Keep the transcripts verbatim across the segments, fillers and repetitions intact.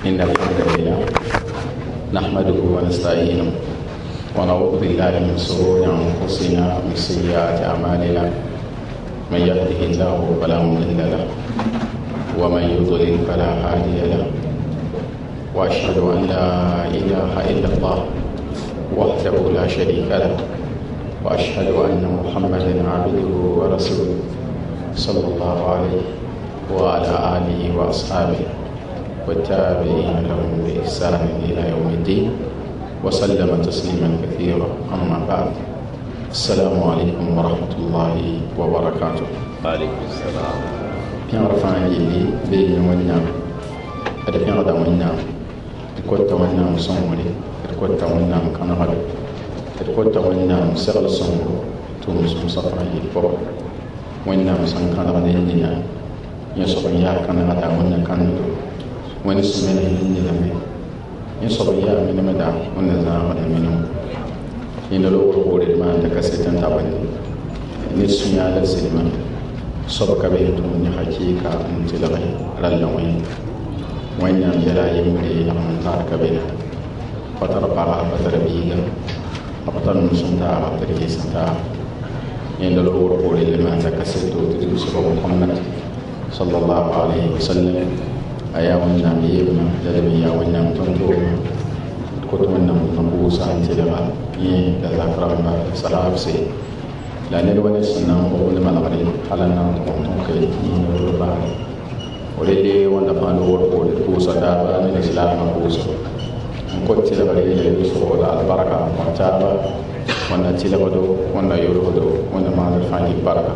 إن الحمد لله نحمده ونستعينه ونعوذ بالله من شرور أنفسنا ومن سيئات أعمالنا من يهده الله فلا مضل له ومن يضلل فلا هادي له وأشهد أن لا إله إلا الله وحده لا شريك له وأشهد أن محمدا عبده ورسوله صلى الله عليه وعلى آله وأصحابه والتابعين لهم بإحسان إلى يوم الدين وسلم تسليما كثيرا. أما بعد، السلام عليكم ورحمة الله وبركاته. وعليكم السلام. بيان رفعنا يلي بين ونعم هذا بيان ردا ونعم تكوت ونعم صومري تكوت ونعم كنهر تكوت ونعم سغل صومرو تومس مصطفى يلي فوق ونعم سنكان غنينا يصبر يا كان غدا ونعم كانو ونسمع يلي لمي يصبر يا من مدى ونزام منه إن لو قول ما تكسيتن تابني نسمع للسلمان صبك بيتون حقيقة أنت لغي رلوين وين يلا يمري من تارك بينا فتربع فتربيغا أبطل نسنتا أبطل سنتا إن لو قول ما تكسيتو تدرس محمد صلى الله عليه وسلم أيا ونعم يبنا جلبيا ونعم تنتوما كتمنا نبوسا أنت لغا يذكر ما سلام سي لا نلوى نسنا وقول ما نغري على النار تقوم كي ينربا ولدي ونفعل ورقول بوسا دابا من الإسلام بوسا نكوت لغري يلوسو ولا البركة وانتابا وانا تلغدو وانا يرغدو وانا ما نرفعني البركة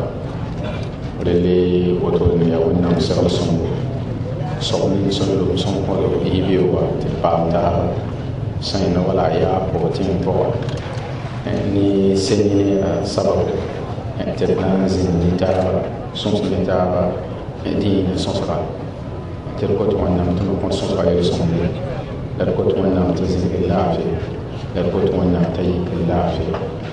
ولدي وطولني وانا مسغل سنو سوني سنو سنو يبيو تلقام تابا سينا ولا يا بوتين بوا ni seni sababu tebna zin ditaba sons ditaba di sonsra ter ko to wanna to ko sonsra ya sonde der ko to wanna to zin billahi der ko to wanna tayi billahi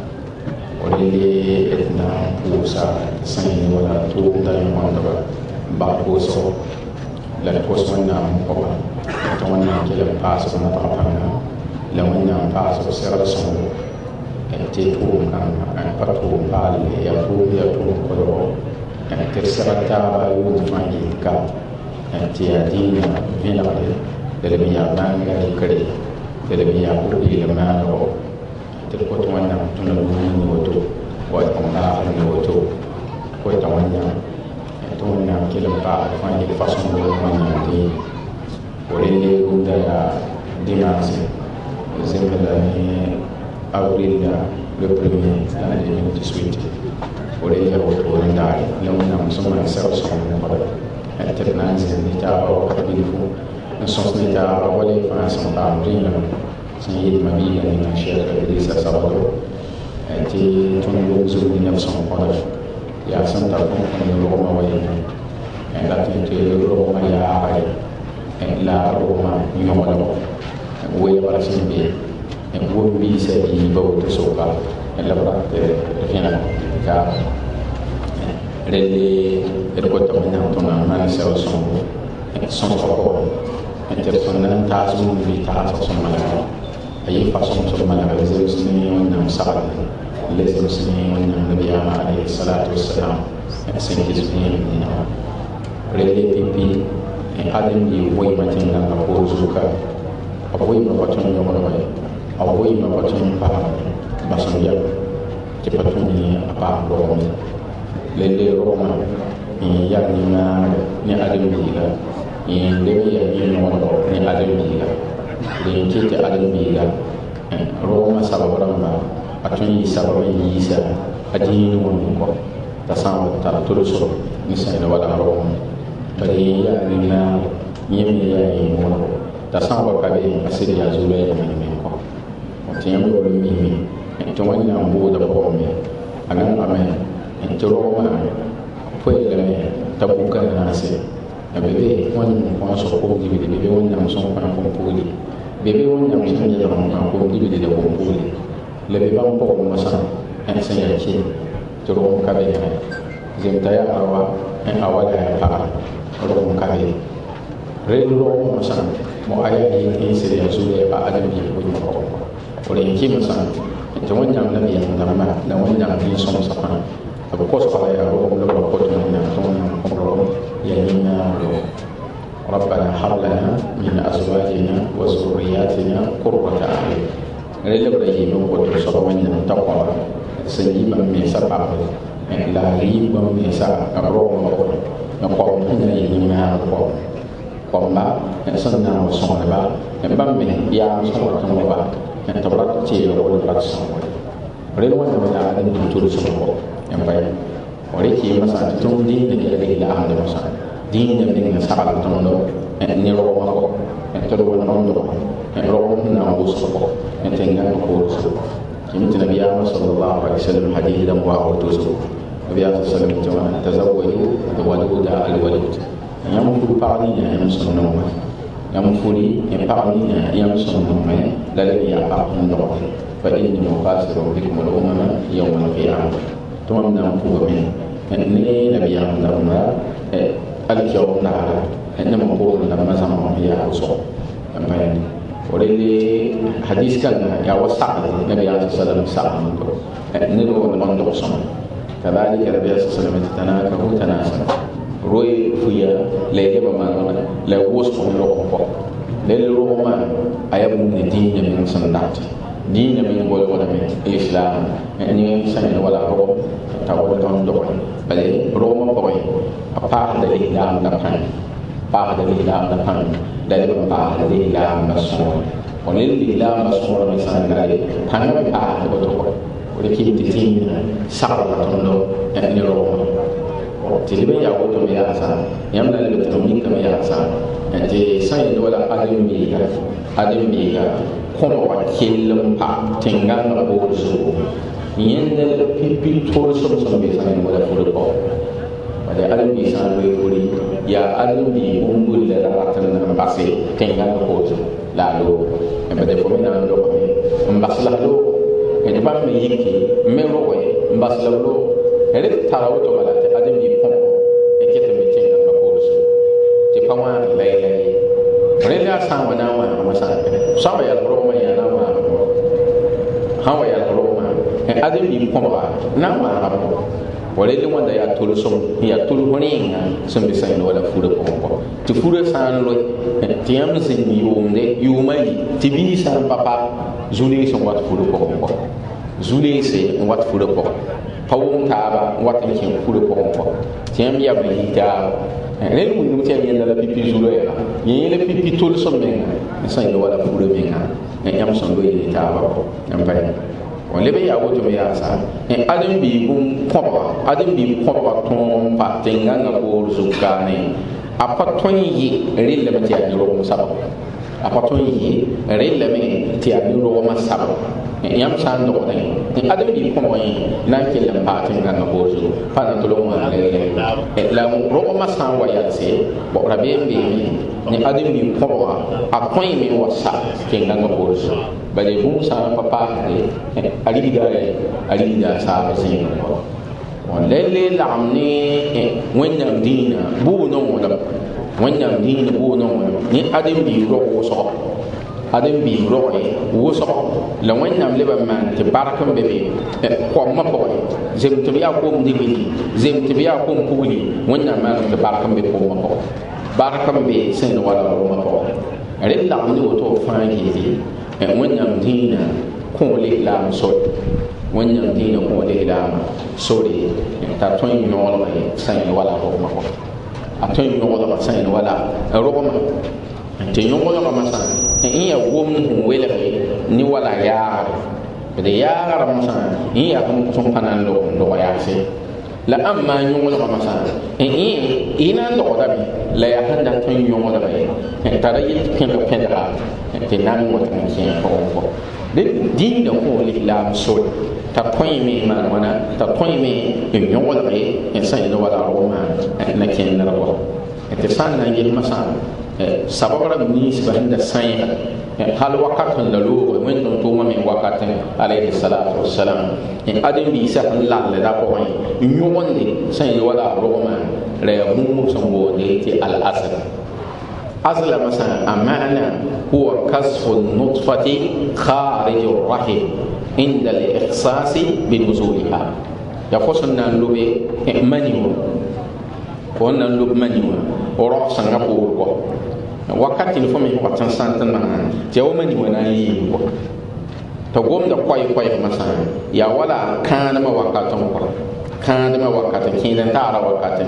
wali etna pusa sani wala to da wanda ba ko so la ko wanna ko to wanna kila paso na ta pa la wanna paso sera sonde te tuum kan pa tuum paali ya tuum ya tuum kodo te sarata yudu fangi ka te adina vinale de biya banga kare de biya ko ile mano te ko to wanna tuna ni woto wa ko na ni woto ko ta wanna to wanna kila pa fangi façon de wanna di ore le unda ya dimanche zembala ni avril le premier l'année deux mille dix-huit pour les retours en d'ail là on a ensemble ça ensemble pour être dans un état au capitule nous sommes en état à voler enfin sans avril c'est une mamie une chère de ça ça va et tout le monde sur mille neuf cent quatre il y a cent ans qu'on est au Roma voyez et là tu es au Roma il y a et là Roma il y a voilà où est la simple e wombi se di bawto soka e la bratte fina ka rele e ko to na to na man se o son e son ko e te sonan ta su mi ta so son mala ayi fa son so mala e ze usni on sala le ze usni on nabi alayhi salatu wassalam e sen ki usni ni rele pipi e adam di woy matin na ko zuka apoy ma paton yo mo awoy ma paton pa basan ya ti paton ni apa ro le le ro ma ni ya ni na ni adam bi la ni le ya ni no ro ni adam bi la le ki ti adam bi la ro ma sabara ma paton yi sabara yi sa adini mo ko ta sa ta to so ni sa na wala ro bari ya ni na ni mi ya ni mo ta sa ba ka be asiri ya zule ya ni ko tiɲɛ bɛ wale min min tɔŋɔ ɲan b'o da bɔ min a kan ka mɛ tɔrɔ ma foyi lamɛ tabu ka na se a bɛ bɛ wani mun kɔn sɔrɔ ko dibi de bɛ bɛ wani ɲan sɔn kɔn kɔn poli bɛ bɛ wani ɲan sɔn yɛlɛ kɔn kɔn dibi de kɔn poli le bɛ ban pɔgɔ ma san ɛn sɛn yɛ ci tɔrɔ ka bɛ yɛlɛ Zimtaya awa awala para en awala relo masan mo aya yi sere zure ba adam bi ko ko ko le ki masan to wannan nabi ya nama da wannan bi son safa abu ko so ya ro ko ko to na to ko ro ya ni na ro ربنا هب لنا من ازواجنا وذرياتنا قرة اعين relo ibrahim ko to so wannan taqwa سيما من سبعة لا ريب من سبعة روما يقوم هنا يجمع قوم قوم با سنة وسنة با بام من يا سنة تنو با تبرك تيجي ولا تبرك سنة ريل وانا بنا أدم تطور سنة يوم باي ولكن مثلا تون دين اللي لا أحد مثلا دين اللي سبعة تنو نيروما قوم تدور نوندو روما ناوسكو تنجان قوس كنت النبي صلى الله عليه وسلم حديث لم واو توسو النبي صلى الله عليه وسلم تزوجوا الولود الولود يمفل بعضنا يمسون نوما يمفل بعضنا يمسون نوما لا لم يعقل نوما فإني مقاصر بكم الأمم يوم القيامة ثم نمفل من نبي نبي نوما اليوم نعلم إنما نقول لما زمان هي أصول ولله حديث كان يا وسع النبي عليه الصلاه والسلام نلو من دوسم كذلك النبي صلى الله عليه وسلم تناكه تناسل روي فيا ليه بما لا وسع لو للروما ايبن الدين من سندات دين من ولا ولا من الاسلام اني سنه ولا هو تاول كان دو بل روما بوي ابا الاسلام دفن بعد الإسلام دفن dari بعد الإسلام مسؤول وللإسلام مسؤول مثلا dari tangan بعد betul ولكن تتين سعر تندو يعني روما تلبي يا وتو يا سان يملا لبتومين كم يا سان يعني سين ولا أدم بيجا أدم بيجا كم وكيلم با تنغان بورسو يندل بيبي تورسو سو بيسان ولا فورو pada alam di sana boleh ya alam di unggul dan ratan dan pasir tinggal kos lalu pada peminat lo membaslah lo itu pun meyiki meroe membaslah lo ini tahu tu malah alam di pun kita mencengkan kos di pawan lelai mereka sama nama masa sama ya Roma ya nama hawa ya Roma alam di pun nama apa ولكن وanda ya tulu som ya tulu honinga som be sayno wala fura ko ti fura san lo ti am sin yumde yumai ti bi san papa zuli som wat fura ko ko zuli se wat fura ko pawum taba wat kin fura ko ko ti am ya bi ta ne lu mu ti am la pipi zulo ya ni le pipi tulu som be sayno wala fura be nga am som do yi taba ko am bay wala be ya woto be ya sa adam bi bum poba adam bi poba ton pa tenganga ko zukane apa ton yi rille be tiya ro mo sabo apa ton yi rille me tiya ro mo sabo yam san do ne adam bi poba yi na ke le pa tenganga ko zu pa na to lo ma le la ro mo san wa ya se bo rabe bi ni adam bi poba a ton mi wa sa tenganga ko zu bale bum sa papa ali digare ali da sa sin on lele lamni wanyam dina bu no wala wanyam dina bu no ni adam bi ro so adam bi ro wo so la wanyam le ba man te barakam bebe ko ma ko zem to biya ko ndi bi zem to biya ko puli wanyam man te barakam be ko ma ko barakam be sin wala ro ma ko re lamni wo to fa yi wanyam dina ko le lam so wanyam dina ko le lam sori ta ton yolo ma sai wala ko ma ko aton yolo ma sai wala ro ma te yolo ma sa in ya wom wele ni wala ya de ya ra ma sa in ya ko son panan lo lo ya se la amma yolo ma sa in ina lo da bi la ya handa ton yolo da bi ta da yi pen pen da te nan mo tan kin ko ko de din da ko l'islam so ta point me ma wana ta point me e yon wala e en sai no wala ro ma na ken na ro te san na ngi ma san sababara ni sibahin da sai hal waqatan la lo when to to ma me waqatan alayhi salatu wassalam en adin bi sa la la da ko yon wonde sai wala ro ma re mu so bo de ti al asr أصل مثلا أمانة هو كسف النطفة خارج الرحم عند الإحساس بنزولها. يفوسنا اللب منيو فونا اللب منيو وروح سنغافورة وقت نفهم وقت سنتنا تيو منيو نايم تقوم دقوي قوي مثلا يا ولا كان ما وقت مقرر كان ما وقت كين تارا وقت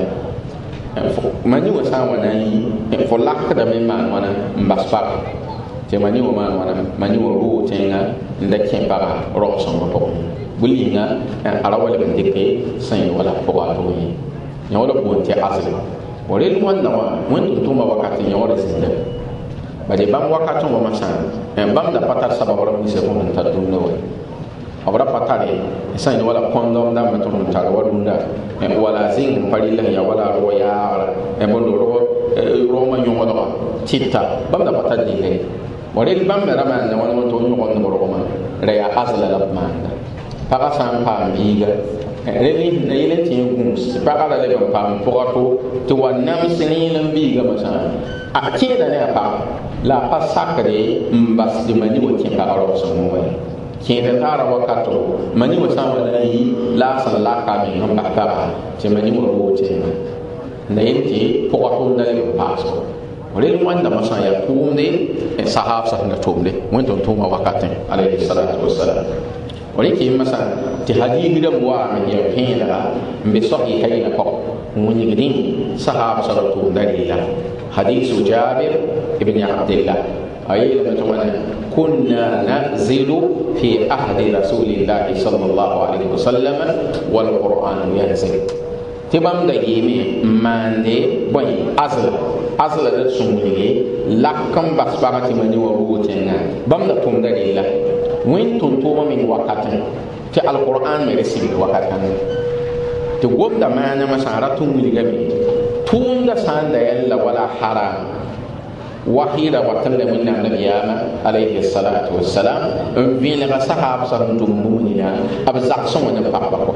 mani wa sa wana yi fo lakda me man wana mbaspa te mani wa man wana mani wa ru tenga nda ken para ro so mo to bulinga ala wala ben deke san wala fo wa to yi nya wala ko te asli wala lu wanda wa won to ma wakati nya wala sinde bade bam wakati mo ma san bam da patar sabab ro ni se ko ta dunna wa abra patare san wala kondom da ma to ta wala nda wala zing parilla ya wala roya e bondo ro roma nyongo do tita bam da patade he wala bam da ma na wala to nyongo no roma re ya asla la ma para san pam biga reli na yele ti ngum para la le pam porato to wanam sinin biga ma sa a kida ne pa la pasakre mbas di mani wo ti para ro so mo kẽeda taara wakato mani wa sã n wa na yi la sẽn laka me n bas tara tɩ mani wa rootẽema na yel tɩ pʋga tʋʋmda leb n paaso rel wãndãmã sã n yaa tʋʋmde sahab sã sẽn na tʋʋmde wẽn-tʋm tʋʋma wakatẽ alayhi salatu wasalam rẽ kɩɩmã sã tɩ hadiis rãmb waame ya pẽelga n be sahihayna pʋg n wingdẽ sahab sã ra tʋʋmda reela hadisu jabir ibn abdillah أي لما كنا ننزل في أحد رسول الله صلى الله عليه وسلم والقرآن ينزل تبام دقيمي ماندي بني أزل أزل السمولي لكم بسبارة من يوروتنا بام دكتوم دقيلا وين تنتوم من وقت في القرآن مرسل وقت تقوم دمانا مسارة ملغمي توم دا سان دا ولا حرام وحيدا وقتنا من النبيامة عليه الصلاة والسلام فين غسحاب صندوقنا أبزق صون البحبكو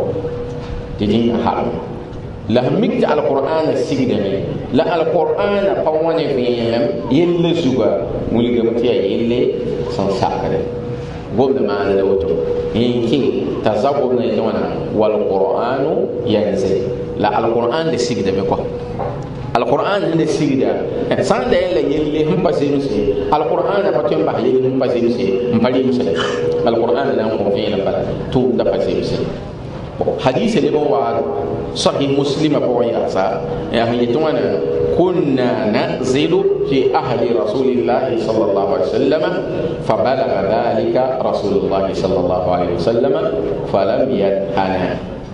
تدين حرام لهم مجد القرآن السجدني لا القرآن فوان فيهم يلي سوى ملقمتيا يلي سنساكره قبل ما أنا دوتو إنكي تزاوبنا يتوانا والقرآن ينزل لا القرآن السجدني كو القرآن هذا السيدة سان ده اللي يلي هم بزينوسي القرآن بتوين بحلي هم بزينوسي هم بحلي مسلم القرآن لا هم فين بلا توم ده بزينوسي حديث اللي هو صحيح مسلم أبو عيسى يعني يتوانا كنا ننزل في أهل رسول الله صلى الله عليه وسلم فبلغ ذلك رسول الله صلى الله عليه وسلم فلم ينهنا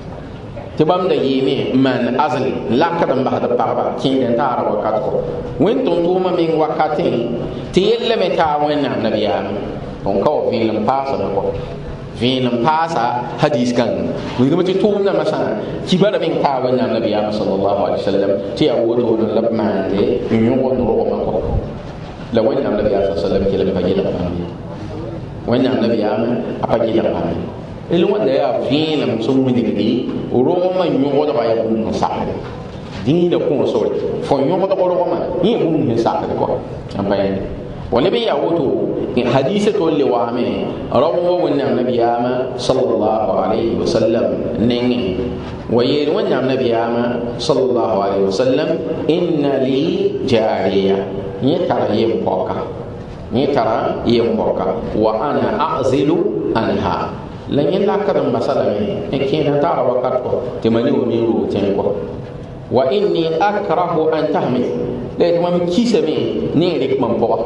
تبام دا يمي من أزل لكن بعد بابا كين تارا وقتكو وين تنتوما من وقتين تيلا متى وين النبي آمن ونكو فين لم پاسا نكو فين لم پاسا حديث كان ويقوم تتومنا مثلا كبار من تا وين النبي آمن صلى الله عليه وسلم تي أولو لبمان دي ينوغن روما كو لو وين النبي صلى الله عليه وسلم كلا بفجي لبمان وين النبي آمن أفجي لبمان il wanda ya vina muso mudigi roma nyogo da ya bun sakare dina ko so fo nyogo da roma ni bun sakare ko ambaye wala bi ya wuto in hadisi to le wa me rawu wannan nabiyama sallallahu alaihi wasallam ningi waye wannan nabiyama sallallahu alaihi wasallam inna li jariya ni tara yem poka ni tara yem poka wa ana a'zilu anha la yin la karam masala me e kina ta wakat ko te mani o mi ru ten ko wa inni akrahu an tahmi le to mam kisame ne rik mam po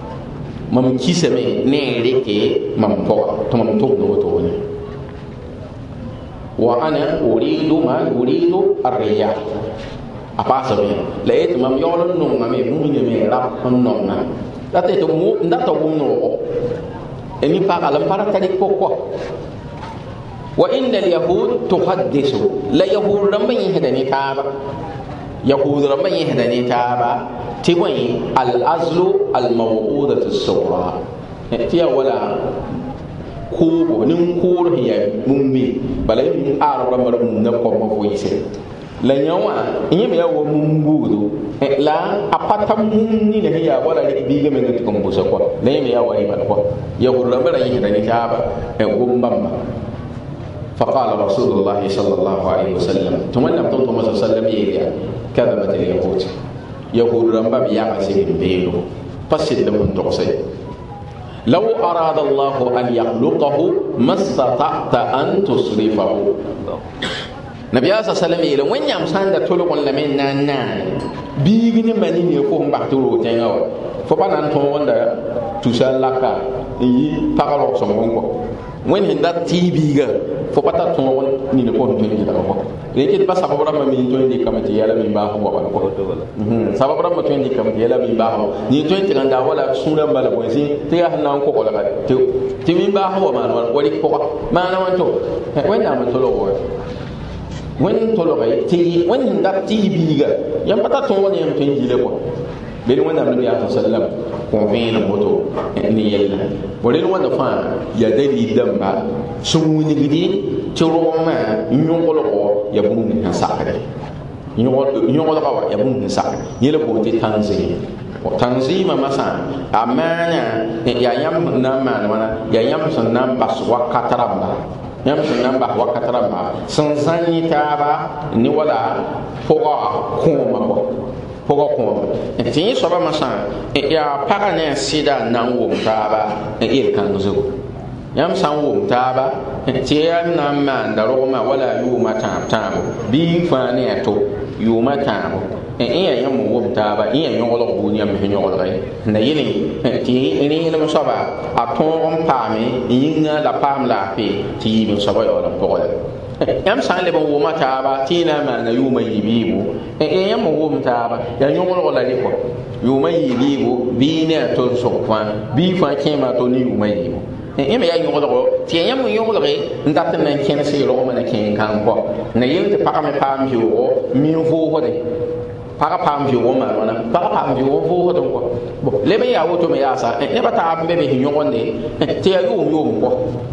mam kisame ne rike mam po to mam to do to ni wa ana uridu ma uridu ar-riya apa sabe le et mam yolon no ngame mu ni me rap no na date to mu ndata wu no eni pa ala para tadi ko وإن اليهود تحدث لا يهود رمى يهدني تابا يهود رمى يهدني تابا تبين الأزل الموعودة الصغرى تيا ولا كوب نمكور هي ممي بل من أعرف رمى نقوم بفويسه la yawa yẽm yaa wa mum buudu la a pata mum ni ne ya wala rɩk biiga me tɩ kom busa kɔ la yẽm yaa wa rɩbal kɔ yahud rãmba ra yẽsda ne taaba gom bãmba فقال رسول الله صلى الله عليه وسلم تمنى بطلت صلى الله عليه وسلم يلي كذبت اليهود يهود رمبا بياغا سيهم بيلو فسد لهم تقصي لو أراد الله أن يخلقه ما استطعت أن تصرفه نبي صلى الله عليه وسلم يلي وين يمسان دا تلقون لمن نانا بيغني منين يفهم بحتورو تنغو فبانا نتوان دا تسال لكا يي تغلق سمونكو وين هندا تي بيغا فباتا تون ني نكون تون جدا كو ريكي با سبب رام مي تون دي كامتي يالا مي با هو با كو سبب رام تون دي كامتي يالا مي با هو ني تون تي غندا ولا سوره بالا بوزي تي هنا نكو كو لا تي تي مي با هو ما ولي كو ما انا وانتو وين نعم تلو وين تلو غي تي وين هندا تي بيغا يام باتا تون وني يام تون جيله كو بين وين النبي صلى الله عليه وسلم convaincre moto ni yella bolel wanda fa ya dali damba sumuni gidi ci roma nyongolo ko ya bum ni sakare nyongolo nyongolo ko ya bum ni sakare yele ko ti tanzi o tanzi ma masa amana ya yam na mana mana ya yam san nam bas wakataramba yam san nam ba wakataramba san sani taba ni wala foga kuma ko foga ko ti soba masa ya para ne sida nan wo taba e il kan zo yam san wo taba ti yam nan man da roma wala yuma tam tam bi fa ne to yuma tam e ya yam wo taba e ya nyolo ko ni yam he nyolo gai na yini ti ni le soba a ton pa mi yinga la pam la pe ti bi soba yo la ko yam san le bon woma taaba tina ma na yuma yibibu e e yam wom taaba ya nyongol la liko yuma yibibu bi ne to so kwa bi fa kema to ni yuma yibu e e me ya nyongol ko ti yam nyongol re ndat na ken se ro ma na ken kan ko na yim te pa me pa mi wo mi vo ho de pa pa mi wo ma na pa pa mi wo vo ho to ko bo le me ya wo to me ya sa e ba ta be be nyongol ne ti ya yum yum ko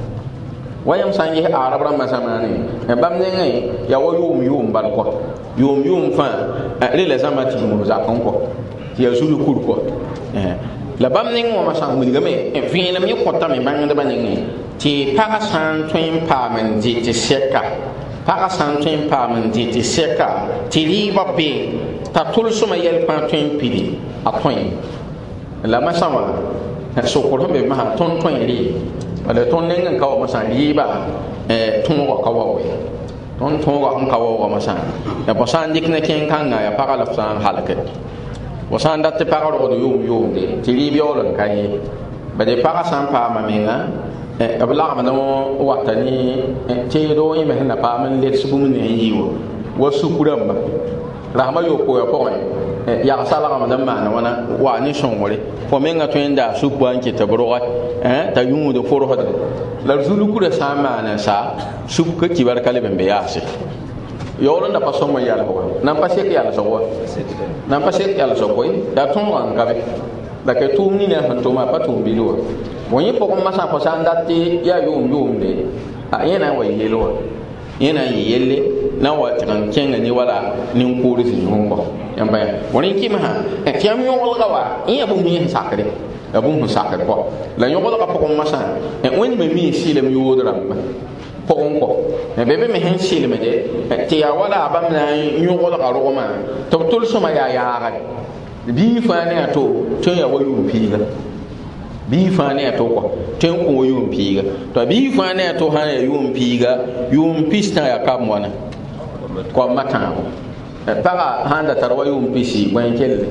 wayam sangi arab ram masamani bam ne ngai ya wo yum yum ban ko yum yum fa le le zamati mu za kan ko ya zulu kur ko eh la bam ne ngo masang mu diga me fi na mi ko ta me ban da ban ngai ti para san twin pa man di ti seka para san twin pa man di ti seka ti ri ba pe ta tul suma yel pa twin pidi a twin la masama so ko be ma ton twin ri wala ton nengan kawo masa riba eh tun ko kawo we ton ton ko an kawo masa ya bosan dik ne ken kanga ya para la san halake bosan datte para ro yum yum de tiri biolon kai ba de para san pa ma menga eh abla ma no watani te do yi me na pa man le subu ne yiwo wasu kuramba rahma yo ko ya ko ya sala ma dan ma na wana wa ni son wore fo menga to inda su ko anke ta boro eh ta yumu do foro hada la zulu ku da sama na sa su ko ki bar kale bembe ya se yo ron da paso ma ya la ko nan pa se ya la so ko nan pa se ya la so ko da ton wan ka be da ke tum ni na han to ma pa tum bi lo woni po ko ma sa ko sa ndati ya yum yum de a yena wa yelo yena yelle na wa tan kenga ni wala nin kuri sin hongo yamba woni kima ha e tiam yo wala wa in abu mi sakare abu mu sakare ko la yo wala ko ko masa e woni me mi sile mi wodra ko on ko e bebe me hen sile me de ti ya wala abam na yo wala ka ro ma to tul suma ya ya ga bi fa ne to to ya wayu piga bi fa ne to ko ten ko yum piga to bi fa ne to ha yum piga yum pista ya kam wana ko matan para handa tarwa yum pisi wen kelle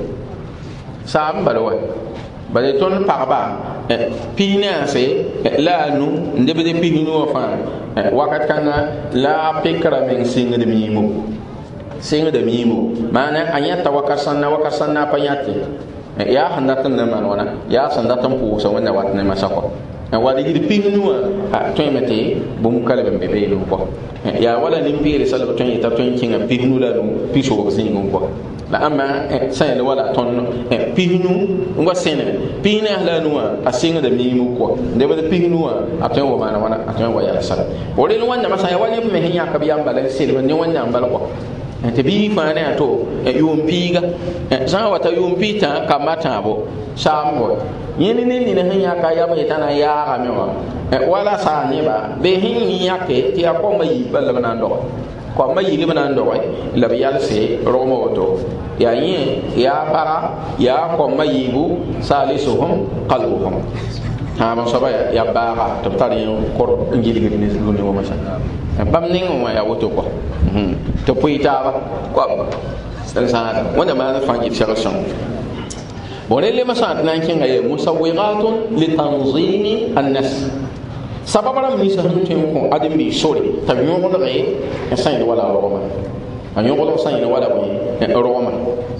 sam balwa bale ton parba pina se la nu ndebe de pinu fa wakat kana la pikra men singa de mimu singa de mimu mana anyata wakasanna wakasanna payati ya handatan na man wana ya sandatan pu so wana wat ne masako wa de gidi pinu ha to mete bum kala be be no ko ya wala limpire sala to ita to kinga pinu la no piso ko singa ko la ama sayne wala ton pinu ngwa sene pina la no a singa de mimu ko de be pinu a to wa mana wana a to wa ya sala o de no wanda masaya wala me henya ka biya mbala sele ne wanda mbala ko te bi fa ne to yum piga zan wata yum pita kamata bo sambo yini ni ni ne ya ka ya mai tana ya ga me wa wala sa ne ba be hin ni ya ke ti ko mai balla banan do ko mai yi banan do la bi yal se romo to ya yin ya para ya ko mai bu salisuhum qalbuhum ha ma so ba ya ba to tari ko ngili ni lu ni wa ma sha bam ning wa ya woto ko to puita ba ko san sa wanda ma na fanki sharashon bore le masat nan kin ay musawwiqatun li tanzim an-nas sababara mi sa hun tin ko adim bi sori ta nyo ko re sai wala roma an yo ko sai wala ko roma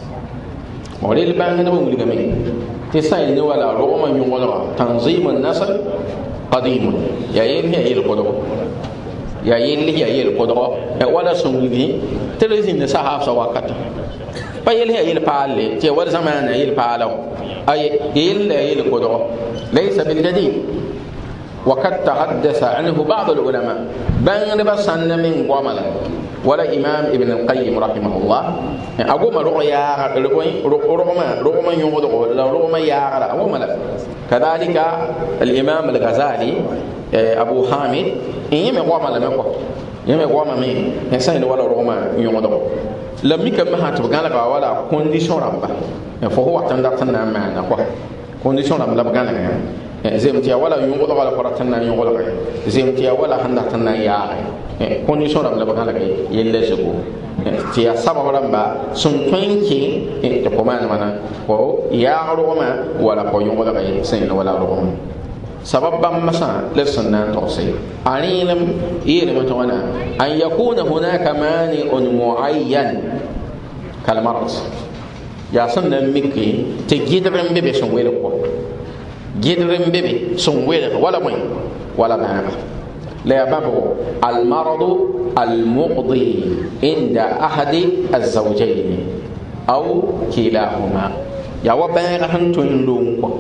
bore le ban na mu ligame te sai ne wala roma nyo ko tanzim an-nasl qadim ya yin ya il ko ya yelli ya yel ko do wala sungi telezin ne sahab sa wakata pa yel ya yel paale te wala zamana yel paala ay yel ya yel ko do laysa bil jadid wa kad tahaddatha anhu ba'd al ulama ban ba sanna min qamala wala imam ibn al qayyim rahimahullah agoma ro ya ro ro ma ro ma yugo do la ro ma ya ara agoma la kadhalika al imam al ghazali abu hamid in yeme goma la meko yeme goma me en sai wala roma yongo do la mi kam ha to gala ba wala condition ramba fo ho watanda tan na ma na ko condition ramba la gala ga zemtia wala yongo do wala ko tan na yongo do ga zemtia wala handa tan na ya condition ramba la gala ga yelle sego ti ya sababa ramba sun twenki to ko man mana ko ya roma wala ko yongo do ga sai wala roma سبب مثلا لسنا توصي علم يلم تونا أن يكون هناك مانع معين كالمرض يا سنة مكي تجدرن بيبي سنويلك جدرن بيبي سنويلك ولا وين ولا بابا لا بابا المرض المقضي عند أحد الزوجين أو كلاهما يا وبان هنتون لونكو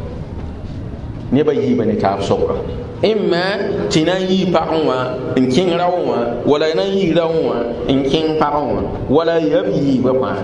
ne ba yi bane ta soka imma tinan yi paanwa in kin rawa wala nan yi rawa in kin paanwa wala yabi ba ma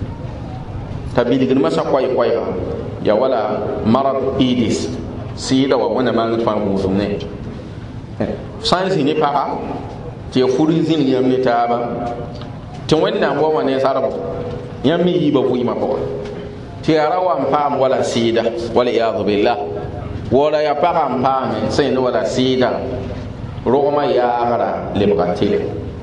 tabili gin masa kwai kwai ya wala marad idis sida wa wana man fa mu ne science ni para ti furizin yam ni taba tin wanda mo wane sarabo yam mi yi ba bu ma ko ti rawa pam wala sida wala iyad billah wala ya pagam pame sen wala sida roma ya gara lebgatile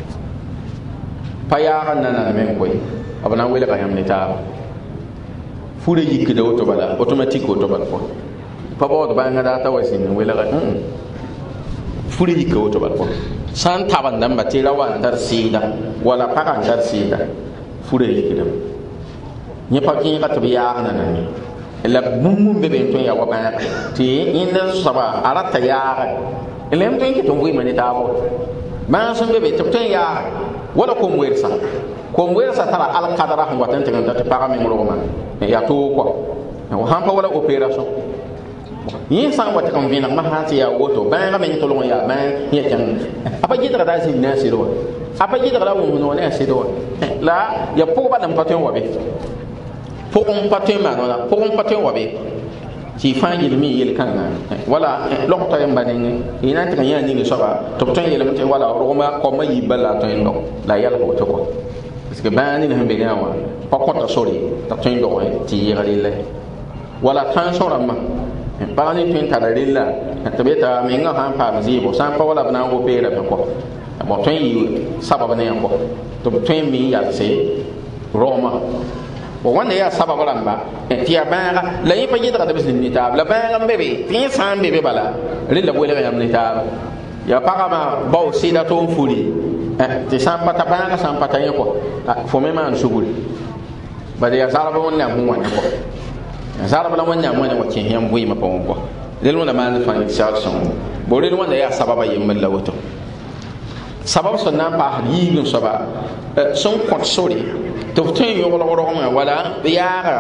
paya nana men koy abana wele ka yamni ta fure yikde auto bala automatique auto bala ko pabo do banga data wasin wele ka fure yikde auto bala ko san taban dan batira wan dar sida wala pagan dar sida fure yikde nya pakin ka to ya nana la bumum bebe to ya waba ti inda saba arata ya elem to ki to ngui mani tabo ma so bebe to ya wala ko mwersa ko mwersa tara al qadara ho watan tan ta para mi ngoro ma ya to ko o han pa wala operation yin san wata kan vina ma ha ti ya woto ba ga men to lo ya ba ya tan apa jidra da sin na siro apa jidra da wo no na siro la ya po ba dan paton wabe pokon patin ma wala pokon patin wabe ti fangi mi yel kanga wala lokto yamba ne ina tan ya ni so ba to to yel mate wala roma ko ma yibala to ndo la yal ko to ko parce que bani ne hambe gawa ko ko to sori to to ndo ti yele le wala tan so ramma ba ni tin ta dalilla to beta mi nga han pa mzibo san pa wala bana go pera ko bo to yi sababa ne ko to to mi ya se roma wanda ya sababa ramba ti ya banga la yi pa yidra da bisin ni tab la banga bebe ti san bebe bala rilla bo le ga yamni tab ya paga ma baw sida to furi ti san pata banga san pata yako fo me man sugul ba de ya saraba wonna mu wanya ko ya saraba la wonna mu wanya ko kin yam bui ma pa won ko lel wona man fa ni sa son bo le wanda ya sababa yimma la woto sabab so na pa yi gun so ba son ko sori تفتين يقول رغم ولا بيارا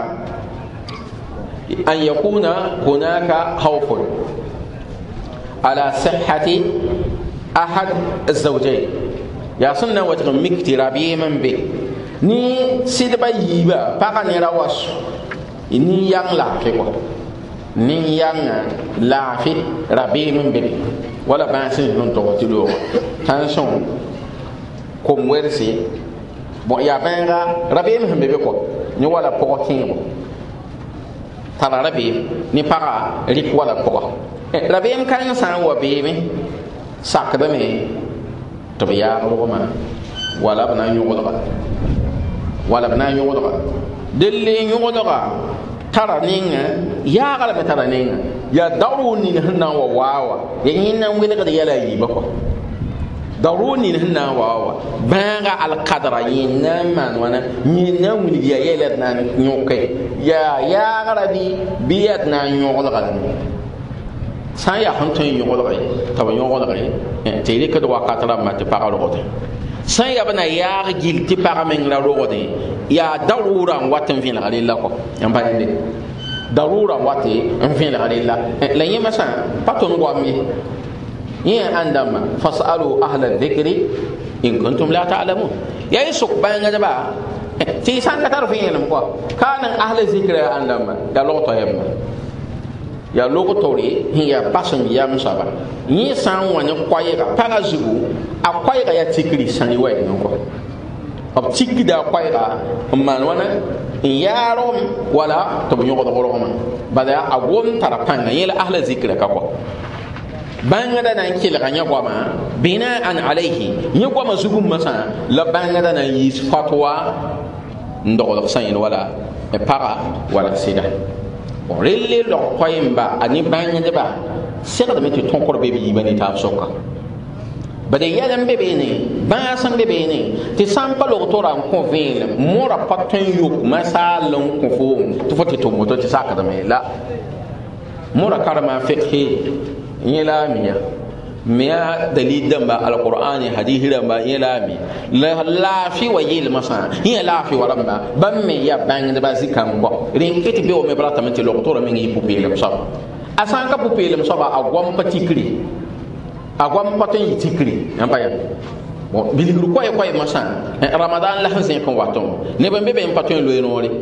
أن يكون هناك خوف على صحة أحد الزوجين ya sẽn na n wa tɩg n mik tɩ rabeem n be ni sɩdba yiiba pagã ne ra was nin-yãng laafɩ kɔ nin-yãngã laafɩ rabeem n be be wala bãas n sẽn tog tɩ loogɔ tãnsõ kom werse bon yaa bãenga rabeem sẽn be be kɔ ne wala pʋgɔ kẽebo tara rabeem ne paga rɩk wala pʋga rabeem kãng sã n wa beeme sakdame tɩ b yaag rʋgmã wala b na n yõgdga wala b na n yõgdga delle yõgdga tara ninga yaagrame tara ninga yaa daoor nin sẽn na n wa waawa ya yẽ na n welgd yɛla a yiiba kɔ daoor nin sẽn na n waawa bãaga alkadra yẽ na n maan wãna yẽ na n wilg yaa yɛla d na n yõke yaa yaagra bɩ bɩ yaa d na n yõglga sã n yaa sẽn tõe n yõglge tɩ b yõglge tɩ y rɩkd wakat rãmbã tɩ pagã rogdẽ sã n yaa b na yaag gill tɩ pagã meng ra rogdẽ yaa daroorã n wat n vẽlg rella kɔ yãmb pa rẽnde daroorã n wat n vẽlg rella la yẽ masã pa tõnd goam ye yẽ ãn dãmbã fasalu ahla dhikri in kuntum la ta'lamun yaa y sok bãngdbã tɩ y sã n ka tar vẽelem kɔ kaa neng ahla zikra ãn dãmbã yaa log tɔ yɛmba ya logo tori hin ya basan yam saba yi san wani kwayega paga zugu a kwayega ya tikri sani wai non ko ab tikri da kwayega man wana yarom wala to nyogo do goroma bada a gom tarapanga yela ahla zikra ka ko banga da nan kila kanya goma bina an alaihi yi goma zugu masa la banga da nan yi fatwa ndo san wala e para wala sida relle lo koyimba ani bãngdba segdame tɩ tõkr be b yiiba ne taab soka bad yɛl n be beene bãas n be beene tɩ sã n pa logtora n kõ vẽelem mora pa tõe n yok masaal n kõ foom tɩ fo tɩ tʋm woto tɩ sakdame la mora karema fiqhe yẽ la a miya miya dalil dãmba alqur'ani hadisi rãmba yẽ la a mi la laafɩ wa yɩlmã sã yẽ laafɩ wa rãmba bãmb me yaa bãngdbã zĩ-kãng kɔ rẽn ket be wame b ratame tɩ logtora meng yɩ pʋ-peelem soaba a sã n ka pʋ-peelem soaba a goam pa tikri a goam pa tõe n yɩ tikri yãmb pa yã bilgr koɛ-koɛɛmã sã ramadan la sẽn zẽk n watõ neb n be be n pa tõe n loe noore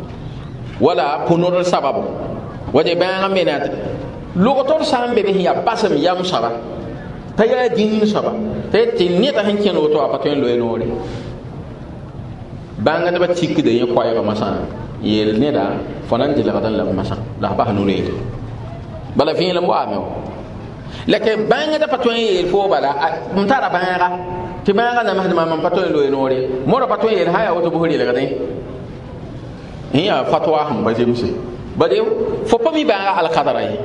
wala pʋ-nodr sababo wa de bãagã me na logtor sã n be be sẽn yaa basem yam soaba t'a yaa dĩin soaba t'a tɩ neda sẽn kẽn woto a pa tõe n loe noore bãngdbã tikda yẽ koɛɛgã masã yeel neda fo na n dɩlgd n la b masã la bas no-reere bala vẽelem waame wa la ke bãngda pa tõe n yeel fo bala m tara bãaga tɩ bãagã namsdmã mam pa tõe n loe noore mora pa tõe n yeel sã n yaa woto bf relgdẽ n yaa fatwa sẽn pa zemse bade fo pa mi bãaga alkadra ye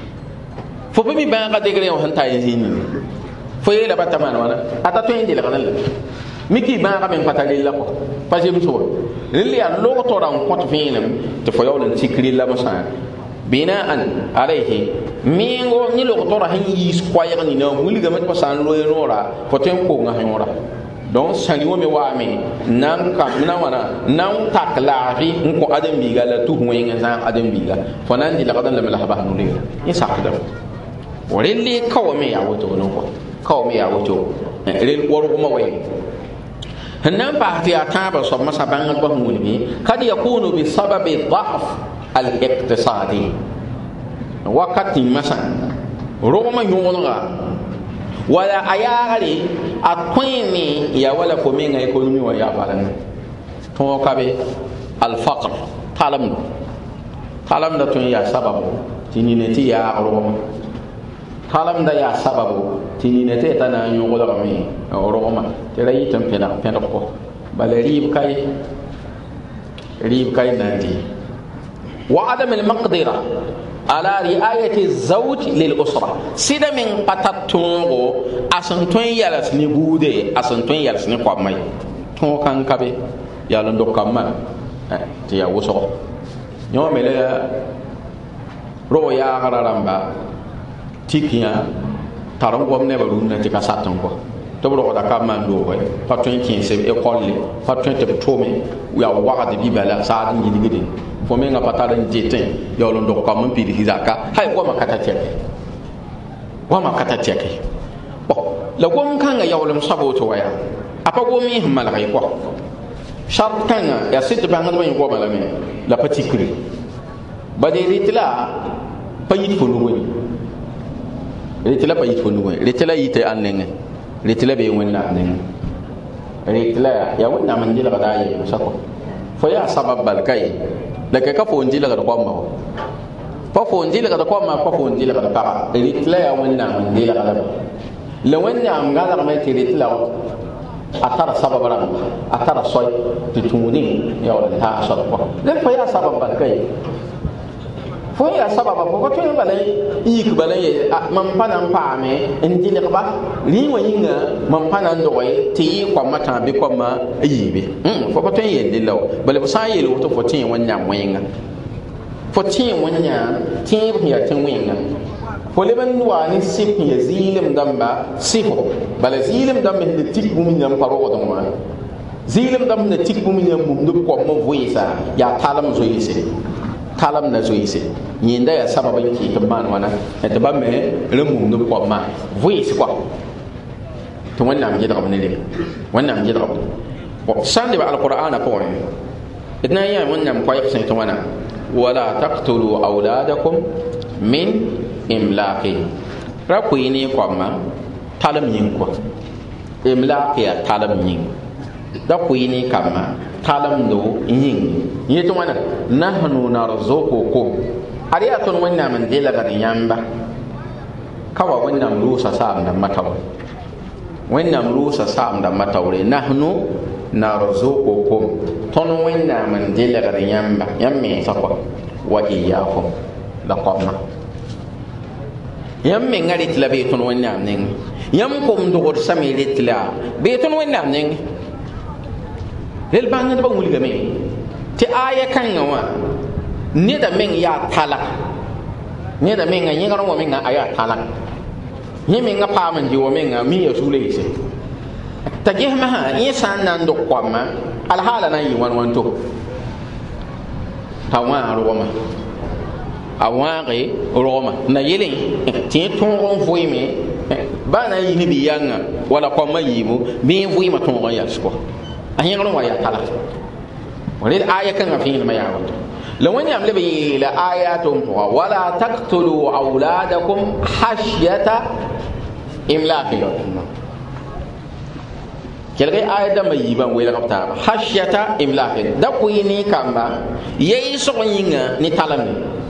fo pa mi bãaga degre wã sẽn tar zĩnd fo yeela bata maan wãna a ta tõe n dɩlgd n la miki bãaga me n pa ta rella kɔ pa zems wa rel yaa logtora n kõt vẽelem tɩ fo yaool n tik rella mosã binaan alayhi mingo ni logtora sẽn yiis koɛɛg nina wilgame tɩ pa sã n loe noora fo tõe n konga yõora donc sãni wame waame nan kam na wana nan tak laafɩ n kõ ãdem-biiga la tus wẽng n zãag ãdem-biiga fo na n dɩlgd n lame la bas no-reera yẽ sakdame relle ka wa me yaa woto no kɔ ka wa me yaa woto rel wargmã wɛ sẽn na n paas tɩ yaa tãabã soab masã bãngdbã sẽn wilgi kad yakunu bisababi daf al-iqtisadi wakat tɩ masã rogmã yõglga wala a yaagre a tõe ne ya wala fo menga économie wã yaa balanga tõog ka be alfaqr talemdo talemda tõe n yaa sababu tɩ nina tɩ yaag rogmã talemda yaa sababu tɩ nina tɩ yeta na n yõglgame rogmã tɩ ra yɩt n pẽdg pẽdg kɔ bala rɩɩb ka ye rɩɩb ka ye na n dɩ wa adam almaqdira ala riayati zawj lil usra sida min patat tõogo a sẽn tõe n yɛls ne buude a sẽn tõe n yɛls ne koamã ye tõog kãng ka be yal n dog kambã tɩ yaa wʋsgo yõ me la rog yaagrã rãmba tik yã tar n gom nebã rũndã tɩ ka sat n kɔ tɩ b rogda kambã n dooge pa tõe n kẽes école pa tõe tɩ b tʋme yaa wagd bɩ bala saad n yilgde fo menga pa tar n dɩtẽ yaool n dog kam n pidsi zaka hay goama ka ta tɛke goama ka ta tɛke la gom kanga yaulum sabo to waya apa gomi himala kai ko shart kanga ya sit banga ban ko bala me la patikri bade ritla payit fo nugo ritla payit fo nugo ritla yite annenge ritla be wonna annenge ritla ya wonna man jila kada yi sako fo ya sabab bal kai la ka ka fo njila kada ko ma pa fo njila kada ko ma pa fo njila kada pa ritla ya wonna man jila kada la wonna am gala ma ritla atara sabab ram atara soy tutuni ya wala ha sabab le fa ya sabab bal kai fo ya sababa ko to ne balai yik balai man panan paame ndile ba ri wa yinga man panan do way ti ko mata bi ko ma yibe mm fo ko to yende law bale bo sa yele to fo tin wanya wenga fo tin wanya tin ya tin wenga fo le ban wa ni sip ya zilim damba sifo bale zilim damba de tik bu min yam paro do ma zilim damba de tik bu min yam mum do ko mo voisa ya talam zo yise talam na zo yise yinda ya sababa ki taban wana ta ba me remum no ko ma voice ko to wannan je da ne le wannan je da ko sande ba alqur'ana ko ne idna ya wannan ko ya sai to wana wala taqtulu auladakum min imlaqin ra ko yini ko ma talam yin ko imlaqi ya talam yin da ko yini kama talam do yin yeto wana nahnu narzuqukum ariya ton wannan man dela ga yamba kawa wannan rusa sam da mataw wannan rusa sam da matawre nahnu narzuqukum ton wannan man dela ga yamba yamme sakwa wa iyyakum laqamna yamme ngari tilabe ton wannan nen yam kom do gor samile tila be ton wannan nen lel bangin ba wuli game ti aya kan wa ne da men ya talak ne da men yin garan wa men aya talak ni men ga pa man ji wa men mi ya sule ise ta ge ma ha yi san nan do kwama al hala nan yi wan wan to tawa roma aware roma na yele ti ton ron foi me ba na yi ni bi yanga wala kwama yi mu bi foi ma ton ron ya sko ayin garan wa ya talak wani aya kan afin ma ya wato لو أن يعمل به لآيات ولا تقتلوا أولادكم خشية إملاق كلغي آية دم يبان ويلا قبطا خشية إملاق دقويني كامبا يسوع ينغا نتعلم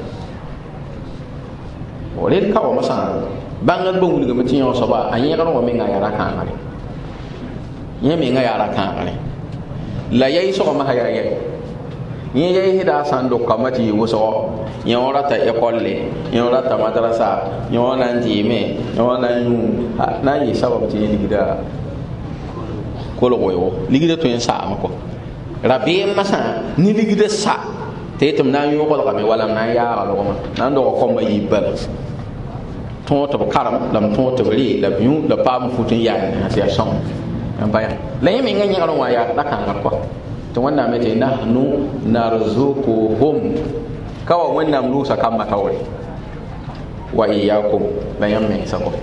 ولين كاو مسا بانغت بونغ لغمتين يوصبا أن يغنوا ومينغا يارا كان غري يمينغا يارا كان غري لا يسوع ما هيا يي ni ye hida sando kamati woso yora ta ekolle yora ta madrasa yora ndime yora nyu na yi sababu ti ligida kolo goyo ligida to en sa ma ko rabi masa ni ligida sa te tum na yu ko ka me wala na ya ga lo ma nan do ko ma yi bal to to karam lam to to ri la biu la pam futun ya na sia son en baya la yemi nga nyaro wa ya da kan ko to wannan mai ce nahnu narzuquhum kawa wannan rusa kan matawai wa iyyakum la yamme sako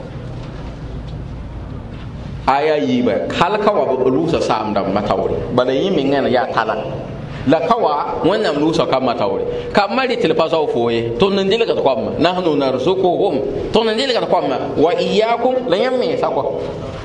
aya yi ba kal kawa ba rusa sam da matawai bada yi min ngana ya tala la kawa wannan rusa kan matawai kamari tilfasa foye to nan dile ka kwamma nahnu narzuquhum to nan dile ka kwamma wa iyyakum la yamme sako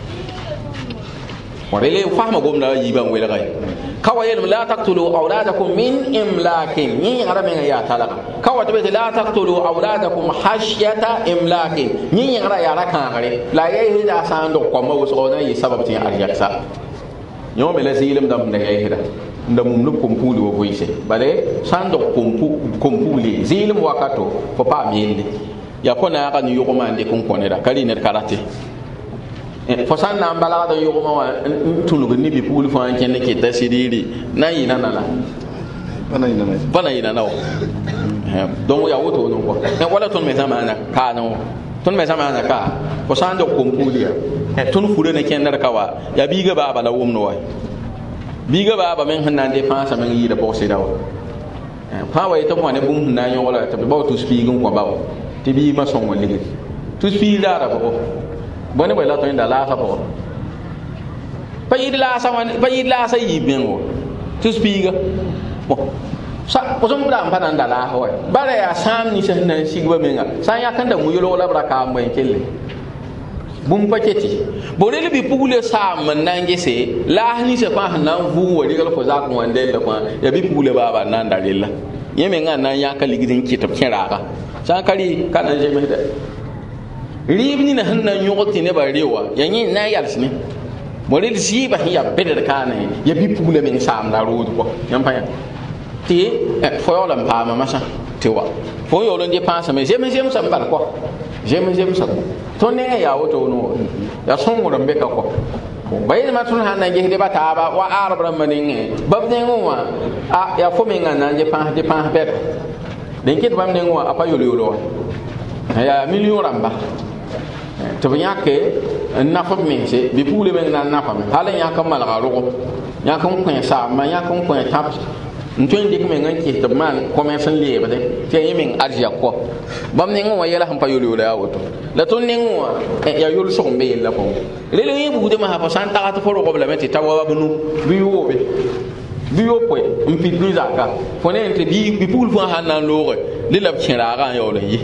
وريلي فهم قوم لا يبان ولا غير كوايل لا تقتلوا أولادكم من إملاق ني غرامين يا تلاك كوا تبي لا تقتلوا أولادكم خشية إملاق ني غرا يا ركان غري لا يهدى ساندو كما وسونا يسبب تي أرجعسا يوم لا زيلم دم نيهدا ndam nu kompuli wo voise bale sando kompu kompuli zilim wakato fo pa miende ya kona ka ni yoko mande kun konera kali ne karate fo san na mbala da yugo ma tunu ni bi puli fo an kenne ke tasiriri na yina nala bana yina na bana yina na don ya woto no ko en wala ton me zamana ka no ton me zamana ka fo san do kompuli ya ton fure ne ken dar kawa ya biga ba bala wum no wai biga ba ba men hanna de fa sa men yi da bosse dawo fa wai to mo ne bum na yo wala to ba to speaking ko ba ti bi ma son wali to speak da ra ko bone bala to inda la sa po pa yid la sa man pa yid la sa yibengo to spiga bo sa ko som bra pa nan da la ho bare ya sam ni sen nan sigba menga sa ya kan da mu yolo la bra ka mo en kelle bum paketi borele bi pugule sa man nan gese la ni se pa nan vu wori gal ko za ko wande la ko ya bi pugule baba nan da lilla yeme nga nan ya ka ligidin kitab kira ka san kari kana je me da ribni na hannan yogoti ne ba rewa yanyi na yalsi ne borele si ba ya bedel kana ya bi pugule men sam la road ko yan pa ya ti fo yo lam pa ma masa ti wa fo yo lo ndi pa sa me je me je me sam ba ko jem jem sa to ne ya woto no ya son wo rambe ka ko bayin ma tun hanan je de bata ba wa arab ramanin bab ne ngwa a ya fo me ngana je pa de pa be den kit bam ne ngwa apa yolo yolo ya million ramba to biya ke na fo me se bi pule me na na fa me hala ya kam mal ga ro ya kam ko sa ma ya kam ko tap ntwen dik me ngan ki to man commerce le ba de te yimin arja ko bam ne ngwa yela ham pa yolo la woto la ton ne ngwa ya yolo so mbe la ko le le yibu de ma ha pa san ta ta foro ko bla meti ta wa bnu bi yo be bi yo po mpi ni zaka fo ne entre bi bi pul fo ha nan lo le la chira ga yo le yi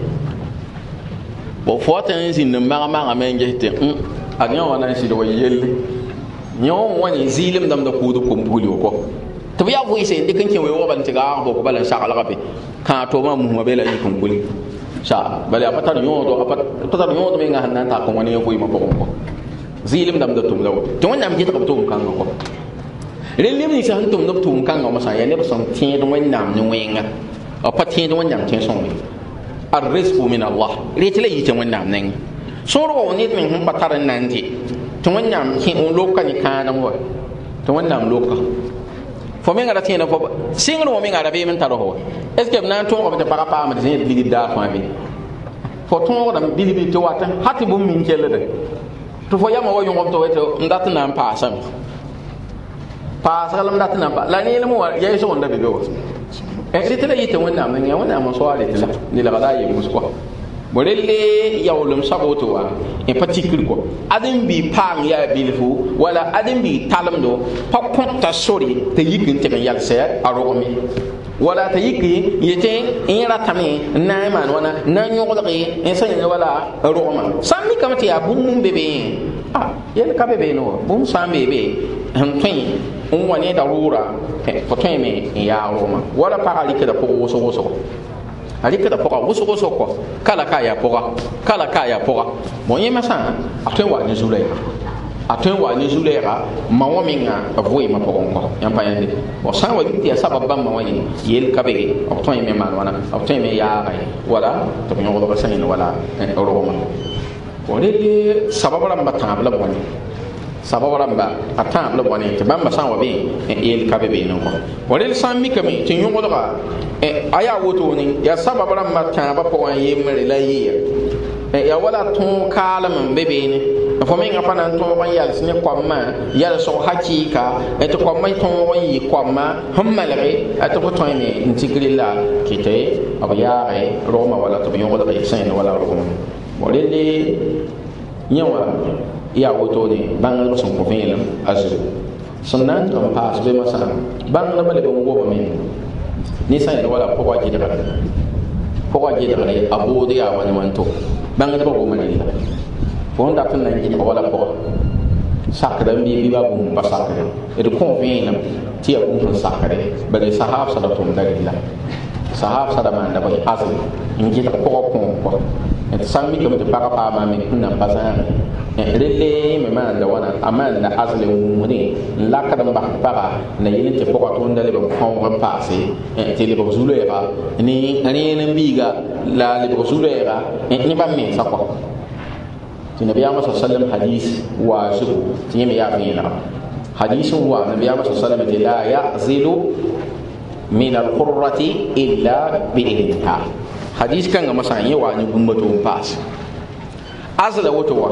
bo fo tan sin ne ma ma ma nge te a nya wana si do yelle nyo wani zilim dam da ku do ko mbuli ko to ya vo ise de kan ke we woban tiga bo ko balan shakala gabe ka to ma mu ma bela yi kun kuli sha bale apata no do apata to no do me nga hanan ta ko woni ko ma ko ko zilim dam da tum lawo to wani am jita ko tum kan ko relim ni sa han tum no tum kan ma sa ya ne ba son tin do wani nam ni wenga apa tin do wani nam tin son mi arrizqu min allah retele yi tin wani nam nan so ro ni min hun pataran nan ti to wani nam kin on lokka ni kana mo to wani nam lokka fo me ngara tiena fo singro mo me ngara be men taro ho est ce que nan ton ko be para pa ma de ligi da fa bi fo ton ko dam bilibi to wata hati bum min kelle de to fo yama wo yongom to weto ndat nan pa sam pa salam ndat nan pa la ni mo ya so onda be do e ritela yite wonna men ya wonna mo so ale tela ni la gada yi musko borelle yawlum saboto wa en particulier ko adin bi pang ya bilfu wala adin bi talamdo pakon ta sori te yikin te kan yalse aromi wala te yiki yete in ratame na man wana na nyogolri en sanya wala roma sammi kamati ya bum bebe ah yel ka bebe no bum sam bebe han tin on wani da rura ko tin me ya roma wala parali ke da ko woso woso alika da poka wuso wuso ko kala kaya poka kala kaya poka mo yema sa atwe wa ni zule atwe wa ni zule ra ma wo minga avoi ma poka ko yampa yande o sa wa biti sabab bam ma wani yel kabe o to yeme man wana o to yeme ya ga wala to nyo ko sa ni wala o ro ma o le sabab ram ba ta bla wani sabab ram ba atam bla wani te bamba sa wa be yel kabe be no ko o le sam mi kami ti nyo ko ga e aya woto ni ya sabab ram ma ta ba ko an yemre la yi e ya wala ton kala man bebe ni fo men ga panan ton ban yal sine kwamma yal so hakika e to kwamma ton wan yi kwamma hammalare e to ko ton ni intigrilla kite abiyare roma wala to biyon wala sen wala roma bolele nyawa ya woto ni bangal son ko fela azu sunan to pass be masa bangal bale bo go ba men ni sai wala ko waji daga ko waji daga abodi ya wani wanto banga ba ko mani fo nda tan nan ji wala ko sakra bi bi ba bum pa sakra e do ko vina ti ya bum sakra ba de sahab sada to ndagila sahab sada man da ba azu inji ta ko ko ko et sammi ko de para pa ma me kunna bazan rele me man da wana aman da azle muni la ka da ba para na yin te poko to ndale ba ko ko passe te le ba zulera ni ani en biga la le ba zulera ni ba me sa ko ti nabi Muhammad sallallahu alaihi wasallam hadith wa shu ti me ya fina hadith wa nabi Muhammad sallallahu alaihi wasallam la ya'zilu min al-qurrati illa bi idha hadith kan ga masan yawa ni gumbato passe azla woto wa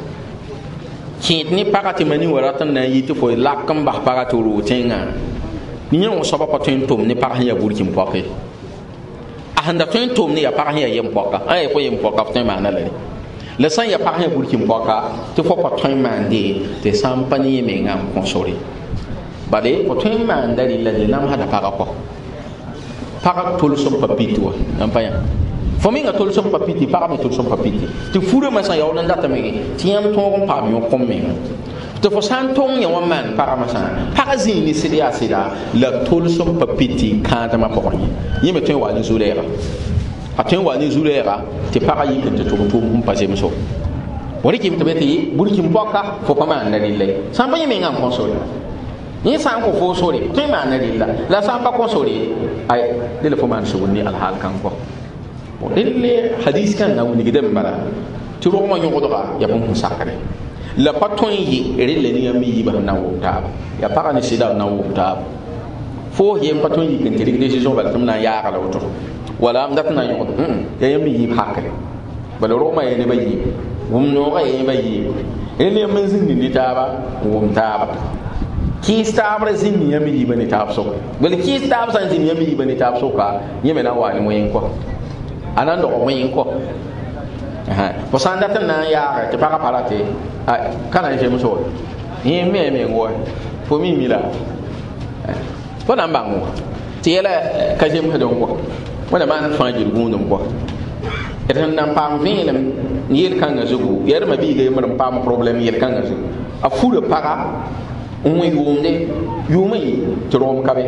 kit ni pakati mani waratan na yiti fo lakam bah pakati rutenga ni nyon so ba patin tom ni pak ya burkin poke ahanda tin tom ni ya pak ya yem poka ay fo yem poka tin mana le la san ya pa he burkin boka te fo pa toy mande te sam pa ni me ngam konsori bale po toy mande la de nam hada para ko para tol som papiti wa nam pa ya fo mi nga tol som papiti para mi tol som papiti te fure ma san ya on ndata me ti yam to on pa mi on kom me te fo san tong ya man para ma san para zini sidia sida la tol som papiti ka ta ma po ni yime toy wa ni zulera a tõe n wa ne zu-rɛɛga tɩ pagã yik n tɩ tʋg tʋʋm n pa zemso bõe rɩkɩm tɩ be tɩ burkim pɔka fo pa maanda rɩlla ye sã n pa yẽ mengã n kõ sore yẽ sã n kõ foo sore tõe n maanda rɩlla la sã n pa kõ sore ay dela fo maan sugr ne alhaal kãng kɔ rẽlle hadis kãng na wilgdẽ n bala tɩ rogmã yõgdga ya bũmb sẽn sakre la pa tõe n yɩ rẽlla ne yãmb yiibã sẽn na n wʋm taaba ya pagã ne sɩda n na n wʋm taaba foo yen pa tõe n yik n tɩ rɩk décision bala tɩ m na n yaaga la woto wala am dat na yõgd ya yãmb yiib hakre bala rogmã ya nebã yiib wʋm noogã ya yẽbã yiib rẽl yãmb n zĩndi ne taaba n wʋm taaba kɩɩs taab ra zĩndi yãmb yiibã ne taab soka bala kɩɩs taab sã n zĩnd yãmb yiibã ne taab soka yẽ me na n waa ne wẽn kɔ a na n dog wẽn kɔ fo sã n dat n na n yaagre tɩ pagã pa rate ka na n zems wa yẽ me a meng wa fo mi mi la fo na n bãng wa tɩ yɛla ka zemsd n kɔ wala maan fãa gil gũudum kɔ d sẽn na n paam vẽelem yel-kãngã zugu yɛdmã biiga yembr n paam problɛm yel-kãngã zugu a fura paga n wẽ yʋʋmde yʋʋmã yɩ tɩ room ka be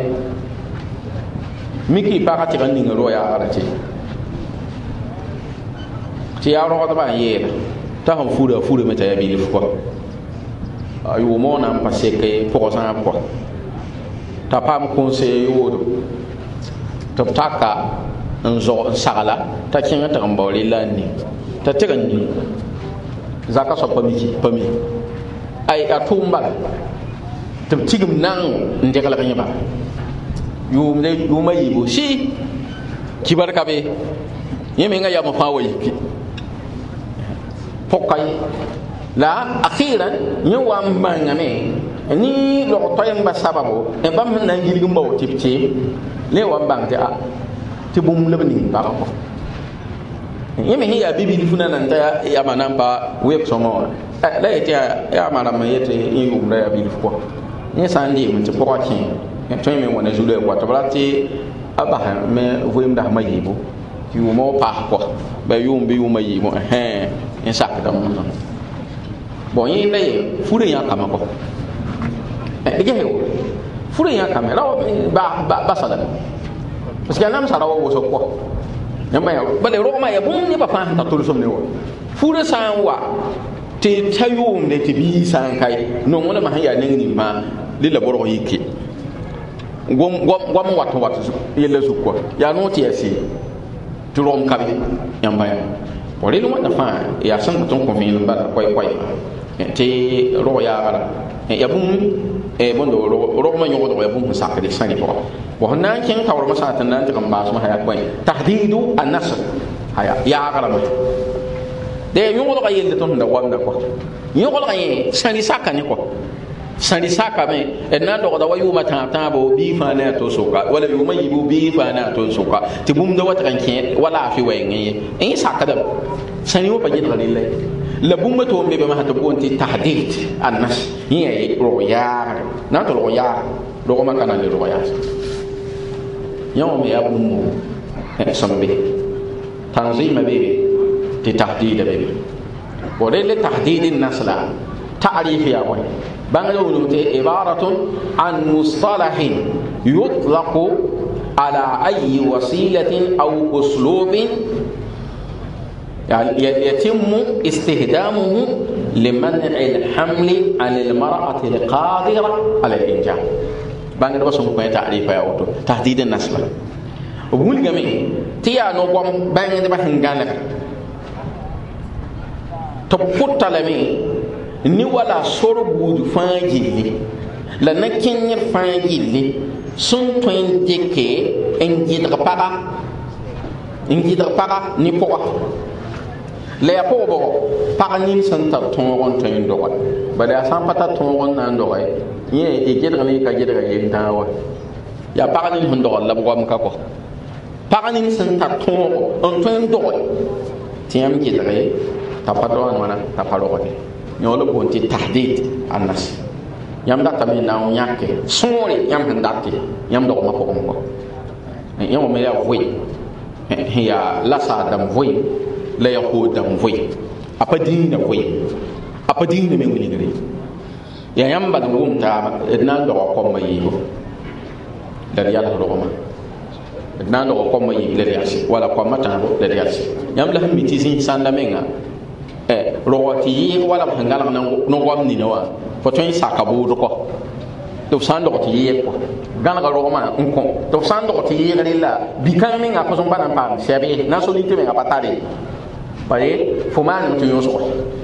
miki paga tɩg n ninga ro-yaagrã tɩ tɩ yaa rogdbã n yeela t'a sẽn fura a furame t'a ya bilf kɔ yʋʋmã wã na n pa sek pʋgsãab kɔ t'a paam kõnse yoodo tɩ b taka n zog n sagla t'a kẽng tɩg n bao rɩlla n ning t'a tɩg n ning zaka soab pa miki pa mi ay a tʋʋm bala tɩ b tigim nang n deglg yẽ bala yʋʋmde yʋʋmã yiibu si kibar ka be yẽ mengã yam fãa wa yiki pʋka ye la akhiran yẽ wa n bãngame ni log toy n ba sababo e bãmb sẽn na n yilg n bao tɩb-tɩɩm le wa n bãng tɩ a tɩ bũmb leb ning pagã kɔ yẽ me sẽn yaa bibil fũna nan t'a yama na n pa web-sõma wã la yetɩ yaama rãmb n yetɩ yẽ yʋʋmda yaa bilf kɔ yẽ sã n deem tɩ pʋgã kẽ tõe me wã ne zu-loɛ kɔ tɩ b ra tɩ a bas me voeemdasmã yiibu tɩ yʋʋmã wa paas kɔ ba yʋʋm bɩ yʋʋmã yiibu ẽ n sakdame bon yẽ la ye fura yãkame kɔ ges fura yãkame ra basadame parce que nam sara wa wosok kɔ yãmba ya bale rogmã ya bũmb nebã fãa sẽn ta tolsem ne wa fura sã n wa tɩ ta yʋʋmde tɩ bii sã n kae nonglmã sẽn yaa neng nin-mã rɩla borg yike gom n wat n wat yella zug kɔ yaa noog tɩ yaa sɩ tɩ rom ka be yãmba ya rel wãnda fãa yaa sẽn tɩ n kõ vẽelem bala koɛ-koɛ tɩ rog yaagra ya bũmb bõnd rogmã yõgdg ya bũmb sẽn sakde sã rɩ pʋgã bõ sẽn na n kẽng taoormã sã tɩ n na n tɩg n baasmã sã yaa koɛ tahdidu annasr yaagrame de yõgdga yelle tõnd sẽn da wamda kɔ yõgdgã yẽ sãri saka ne kɔ sãri sakame d na n dogda wa yʋʋmã tãab tãabo bii fãa ne a to soka wala yʋʋmã yibu bii fãa ne a to soka tɩ bũmda wa tɩg n kẽ wa laafɩ wɛɛngẽ ye n yẽ sakdame sãri wã pa gẽdga rella la bũmba tʋʋm be bãmb sã tɩ boon tɩ tahdid annas yẽ yaa ye rog yaagre na n tɩ rog yaag rogmã ka na le rog yaas yã wã me yaa bũmb sẽn be tanzɩɩmã beebe tɩ tahdida be be bo rel tahdid nasla ta'rif ya bõe bãngd wʋlum tɩ ibaratun an mustalahin yutlaqu ala ayi wasilatin aw uslubin يتم استخدامه لمنع الحمل عن المرأة القادرة على الإنجاب بانغ دبا سون كوي تعريف يا اوتو تحديد النسل وبول جميع تيا نو قوم بانغ دبا هنغان تبوت لمي ni wala soro budu fangili la na kenyer fangili sun toin deke en gidra para en gidra para ni poa la ya po bo pa nin san ta tongon toin do wat ba da san pata tongon nan do ay ye e gidra ni ka gidra yin ta wa ya pa nin hon do la bo am ka ko pa nin san ta tongo on toin do tiam gidra tapadwan wana taparote nyolo bonti tahdid annas yam data min na nyake sori yam hendati yam do ma pokon ko yam me ya voi ya la sa dam voi la ya ko dam voi apadina voi apadina me woni gari ya yam ba dum ta na do ko ma yibo dar yalla do ma na do ko ma yibo le yasi wala ko mata le yasi yam la mi ti sin sanda menga eh roti wala hangala no gwam ni no wa fo ton sakabu do ko to sando ti yi ko gana ga roma nko to sando ti yi la bikan mi nga ko so bana pam sebe na so ni te me nga patade baye fo man to yo so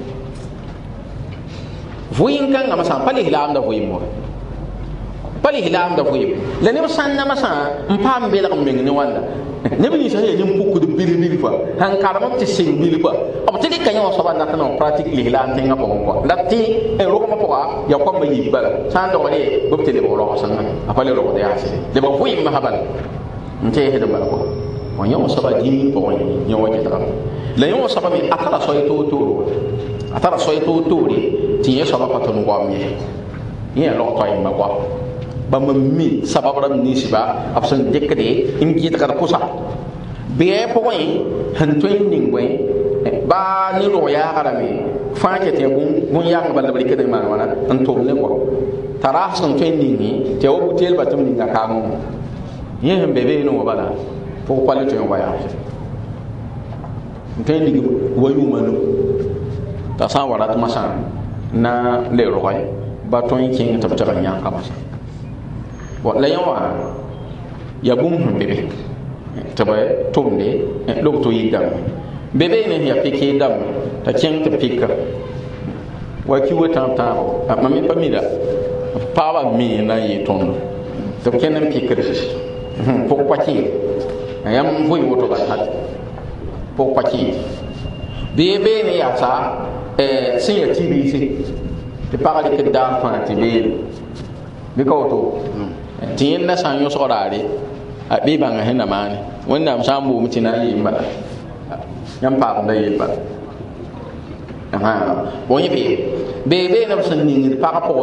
vuin kan nga masan pali hilam da vuin mo pali hilam da vuin le ne san na masan mpam be la ko meng ni wanda ne bi sa ye nyum pukku de biri biri fa han karam ti sing biri fa o ti kan yo so bana tan pratique hilam te nga ko ko lati e ro ko ma ko ya ko ma yi bala san do le bobte le bolo san apale ro ko de ase de bo vuin ma habal nte he de bala ko o yo so ba di ko ni yo wa ti ta le yo so ba mi akala so to to atara so to to ri ti ye so ba patun ko mi ye lo to ma ko ba mi sababra ni siba absan dekade imki ta kusa be point han training we ba ni ro ya garami fa ke te gun gun ya ga balbali kede ma wana an to le ko tara san training ni te o butel batum ni ga kamu ye han bebe no bala fo kwale to wa ya training wayu manu ta san wala ta masan na le ro ba ton kin ta ta nya ka masa wa la yawa ya bum bebe taba tumde lo to yidam bebe ne ya pike dam ta ken ta pika wa ki wata ta ma mi pamida pa ba mi na yi tondo to ken pika po kwati yam vui woto ba hat po kwati bebe ne ya sa eh sin ya tibisi te parle que da fa tibe bi ko to tin na san yo sorare a bi banga hena mani wannan sambu mutina yi ba yam pa da yi ba aha bon yi be be na san ni pa ko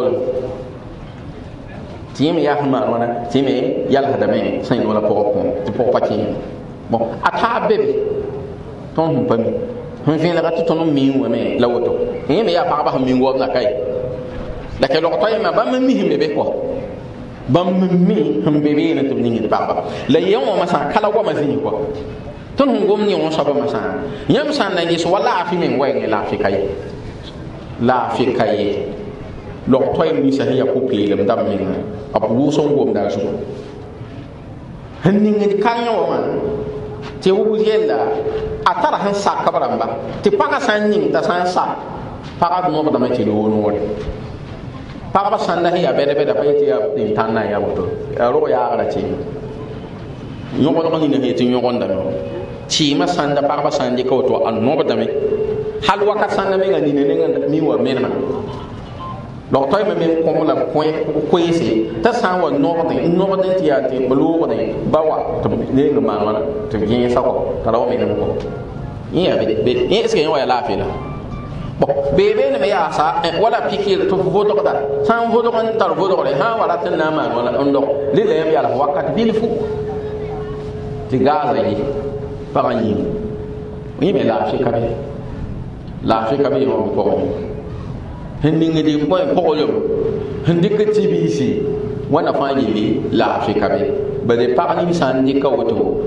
tin ya hama wana tin me yal hada me san wala ko ko ti po pa tin bon ata bebe ton hum pa mi hum fin la ka to no mi wa me la woto yi me ya pa ba mi ngo na kai la ke lo to yi ma ba mi mi be ko bam mi hum bebe na tum ningi baba la yewo masa kala wa mazini ko ton hum gom ni on saba masa yam san na yeso wala afi men wa ngi la fi kay la fi kay lo toy mi sa ya ko pi lam dam mi abu wo son gom da su han ningi kan yo man te wo bu yella atara han sa kabaramba te paka san ning da san sa paka no ba ma ti lo no pagaba sanda hiya bede bede pa yeti ya din tanna ya boto ro ya gara ci nyogo no ni ne ti nyogo ndano ci ma sanda pagaba sandi ko to an no badame hal waka sanda me ngani ne ngani mi wa menma do toy me men ko la ko ko yesi ta san wa no badame no badame ti ya ti bulu ko ne bawa to ne no ma wala to yin sa ko ta ro me ne ko yin ya be be eske yin wa ya lafi la bon bebe ne me ya sa wala pikir to vodo da san vodo kan tar vodo re ha wala tan na ma wala ondo le le ya la wakat bil fu ti gaza yi parani wi me la fi kabe la fi kabe mo ko hindi ngidi ko ko yo hindi ke tibisi wana fani li la fi kabe ba de parani san di ka woto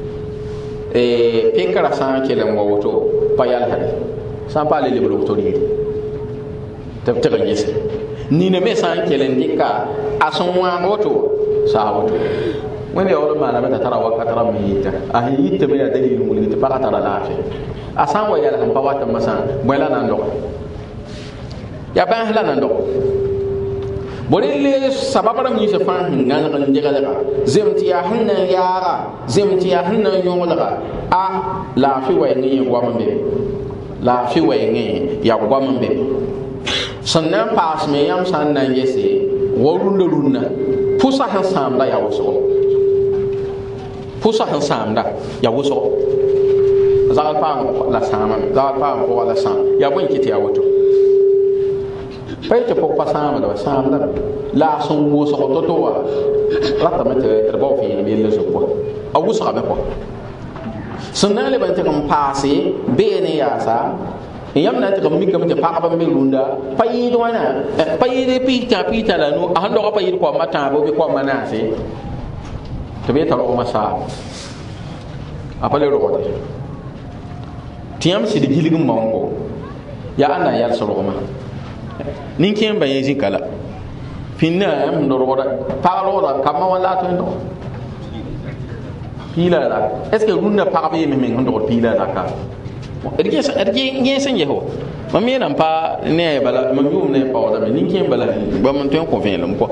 e pekara san kelen woto payal hadi san pa le lebro to ni tab taga yes ni ne me san kelen dika ason wa woto sa woto wani ya wala mala mata tara wa katara mi yita a yita me ya dalil mu ni ta pa tara lafi asan wa ya la pa wata masan bola nan do ya ban hala nan do bori le sababara mi se fan ngana kan jega daga zemti ya hanna yara zemti ya hanna yongola a lafi wa ni wa mambe la fi wenge ya gwam be sannan pas me yam sannan yese worun lurunna pusa han samda ya woso pusa han samda ya woso zagal paam la sama zagal paam ko la sam ya bõe kɩ tɩ ya woto pa yetɩ pʋg pa sãamda sãamda la a sẽn wʋsg to-to wa ratame tɩ d bao fẽ yẽlm yella zug pʋa a wʋsgame pʋa sẽn na n leb n tɩg n paase beene yaasa yãmb na n tɩg n mikame tɩ pagb n be rũndã pa yɩɩd wãna pa yɩɩd piig-tã piig-tã la nu a sẽn dogã pa yɩɩd koamã tãabo bɩ koamã naase tɩ b yeta rogmã saa a pa le rogde tɩ yãmb sɩd gilg n maoongo yaa ãnda n yals rogmã nin-kẽembã yẽ zĩka la pĩnnã yãmb sẽn rogda pag rogda kabmã wã la a tõe n dog piila la est ce que rũndã pagb yeme meng sẽn dogd piila zaka d gẽ sẽn yes wa mam yeelame pa ne bala mam yʋʋm ne paoodame nin-kẽem bala bãmb n tõe n kõ vẽelem kɔ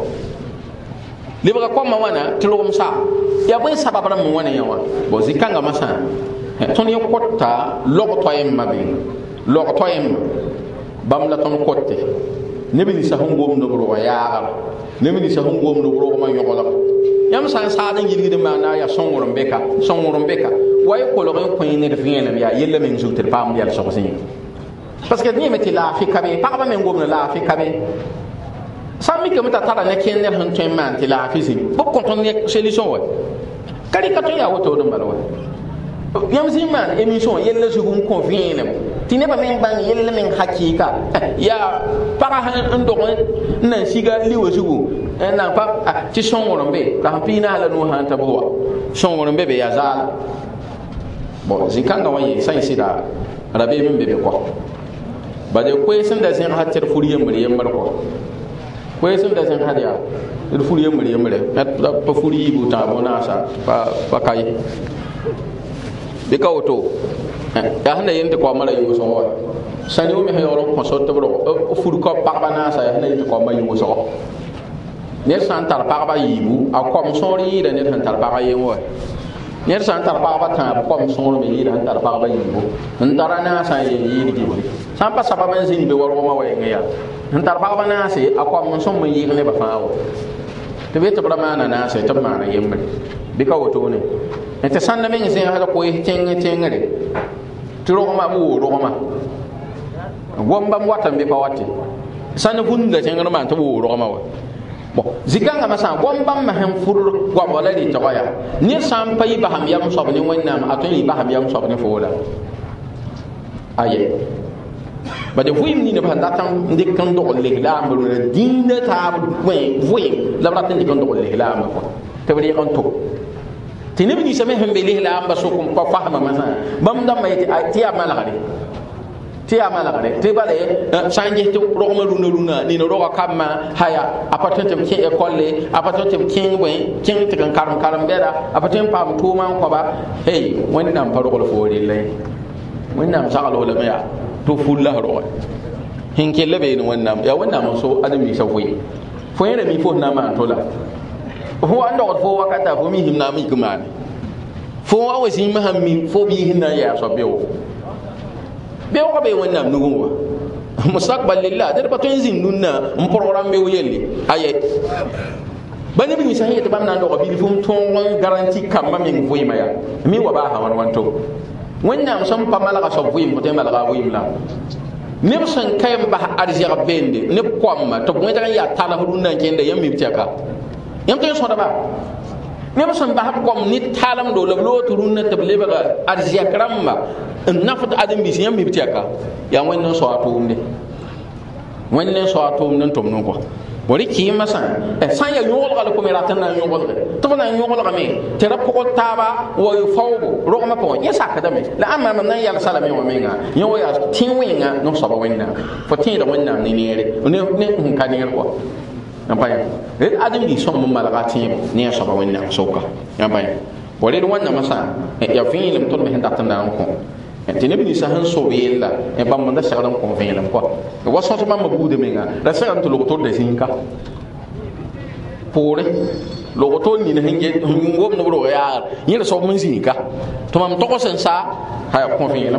lebga koamã wãna tɩ rogem sa yaa bõe sabab rãmb wãna yã wã bo zĩ-kãngã sã tõnd yẽ kota log toɛɛmã be log toɛɛmã bãmb la tõnd kote neb ninsã sẽn gomd b roga yaagr neb ninsã sẽn gomd b rogmã yõglg yãmb sã n saad n yilgd n maana yaa sõngr n beka sõngr n beka wa y kolg n kõ ned vẽenem yaa yella meng zug tɩ d paam yɛlsg zĩig parce que d yẽme tɩ laafɩ ka be pagba me n gomd laafɩ ka be sã n mikame t'a tara ne kẽnd ned sẽn tõe n maan tɩ laafɩ zĩig b kõ tõnd ne solution wa ka rɩka tõe yaa wotood n bala wa yãmb zĩig maan émission yella zug n kõ vẽenem tɩ nebã meng bãng yell meng hakɩɩka yaa pagã n dog n na n siga liwa zugu n na n pa tɩ sõngr n be la sẽn pɩɩ naala nuu sã n ta bɩ wa sõngr n be be yaa zaala bon zĩ-kãngã wã yẽ sã n sɩda rabeem n be be kɔ bala koees n da zẽgsd tɩ d fur yembr yembr kɔ koees n da zẽgsd yaa d fur yembr yembre pa fur yiibu tãabo naasa pa ka ye bɩ ka woto yaa sẽn da yen tɩ koamã ra yʋʋsg wa sã ne wã me sẽn yaoor n kõ sot b rog fur ka pagba naasa yaa sẽn da yen tɩ koamã yʋʋsg ned sã n tar pagba yiibu a kom sõor yɩɩda ned sẽn tar pagã yen wa ned sã n tar pagba tãab kom sõor me yɩɩda sẽn tar pagba yiibu n tara naasã n yel yɩɩd gilli sã n pa sabab n zĩnd be wa rogmã wa yẽngẽ yaa n tar pagba naase a kom n sõm n yɩɩg nebã fãa wa tɩ be tɩ b ra maana naase tɩ b maana yembre bɩ ka wotone tɩ sãnda meng zẽgsd koees tẽng tẽngre tɩ rogmã b woo rogmã gom bãmb wat n be pa wate sãn vũnda tẽngr maan tɩ b woo rogmã wa bon zĩ-kãngãmã sã gom bãmb sẽn fur goabg la rɩtgã yaa ned sã n pa yɩ basam yam soab ne wẽnnaam a tõe n yɩ basam yam soab ne foola aye bade vɩɩm nina b sẽn dat n dɩk n dogl lislaambr ra dĩinã taab vɩɩm la b rat n dɩk n dogl lislaambã kɔ tɩ b rɩg n to tɩ neb ninsã me sẽn be lislaambã sok n pa fasmame sã bãmb dãmbã ye tɩ yaa malgre tɩ yaa malgre tɩ bale sã n ges tɩ rogmã rũnã rũnã nina roga kambã haya a pa tõe tɩ b kẽ école a pa tõe tɩ b kẽng bõe kẽng tɩ n karem karem bɛda a pa tõe n paam tʋʋmã n kɔba hey wẽnnaam pa rogl foo rella ye wẽnnaam sagl f lame yaa tɩ full la roge sẽn kell beene wẽnnaam yaa wẽnnaam n so adem-ninsã vɩɩ fo yẽra mi fo sẽn na n maan tola fo wa n dogd fo wakata fo mi sẽn na n mik maane fo wa wa zĩmã sãn mi fo bii sẽn na n yaa soab beoogo beooga bee wẽnnaam nugẽ wa mustaqbal lillah dẽd pa tõe n zĩnd nunna n program beoog yelle aye ba neb ninsã sẽn yetɩ bãmb na n doga bilf m tõog n garanti kambã meng vɩɩmã yaa mi wa baasa wãn wãn to wẽnnaam sẽn pa malga soab vɩɩm fo tõe n malga a vɩɩm la neb sẽn ka yam bas arzɛg bende neb koamma tɩ b wẽdg n yaa talf rũnnã n kẽnda yãmb mib tɛka yãmb tõe n sõdba neb sẽn basb kom ne talemdo la b loog tɩ rũnnã tɩ b lebga arzɛk rãmba n nafd adem-bis yãmb mib tɛka yaa wẽnd n so a tʋʋmde wẽnd n so a tʋʋmd n tʋmd n kɔ bo rɩ kɩɩmã sã sã n yaa yõglga la kome rat n na n yõglge tɩ b na n yõglgame tɩ ra pʋgd taaba wa faoogo rogmã pʋgẽ yẽ sakdame la ãmma mam na n yalsa lame wã menga yẽ wa yaa tẽ wẽnga ne soaba wẽnnaam fo tẽeda wẽnnaam ne neere ne sẽn ka neer kɔ yãmpa yã rẽd adem-bi sõm n malga a tẽebo ne a soaba wẽnnaam soka yãmpa yã bo rẽd wẽnnaamã sã yaa vẽelem tõnd me sẽn dat n na n kõ tɩ neb ninsã sẽn sob yella bãmb n da segd n kõ vẽelem kɔ wa sõs bãmba buuda menga ra segd tɩ log-tod da zĩnka poore log-tod nina sẽn gomd b rog yaagr yẽ ra sob n zĩnka tɩ mam togs n sa aya kõ vẽelem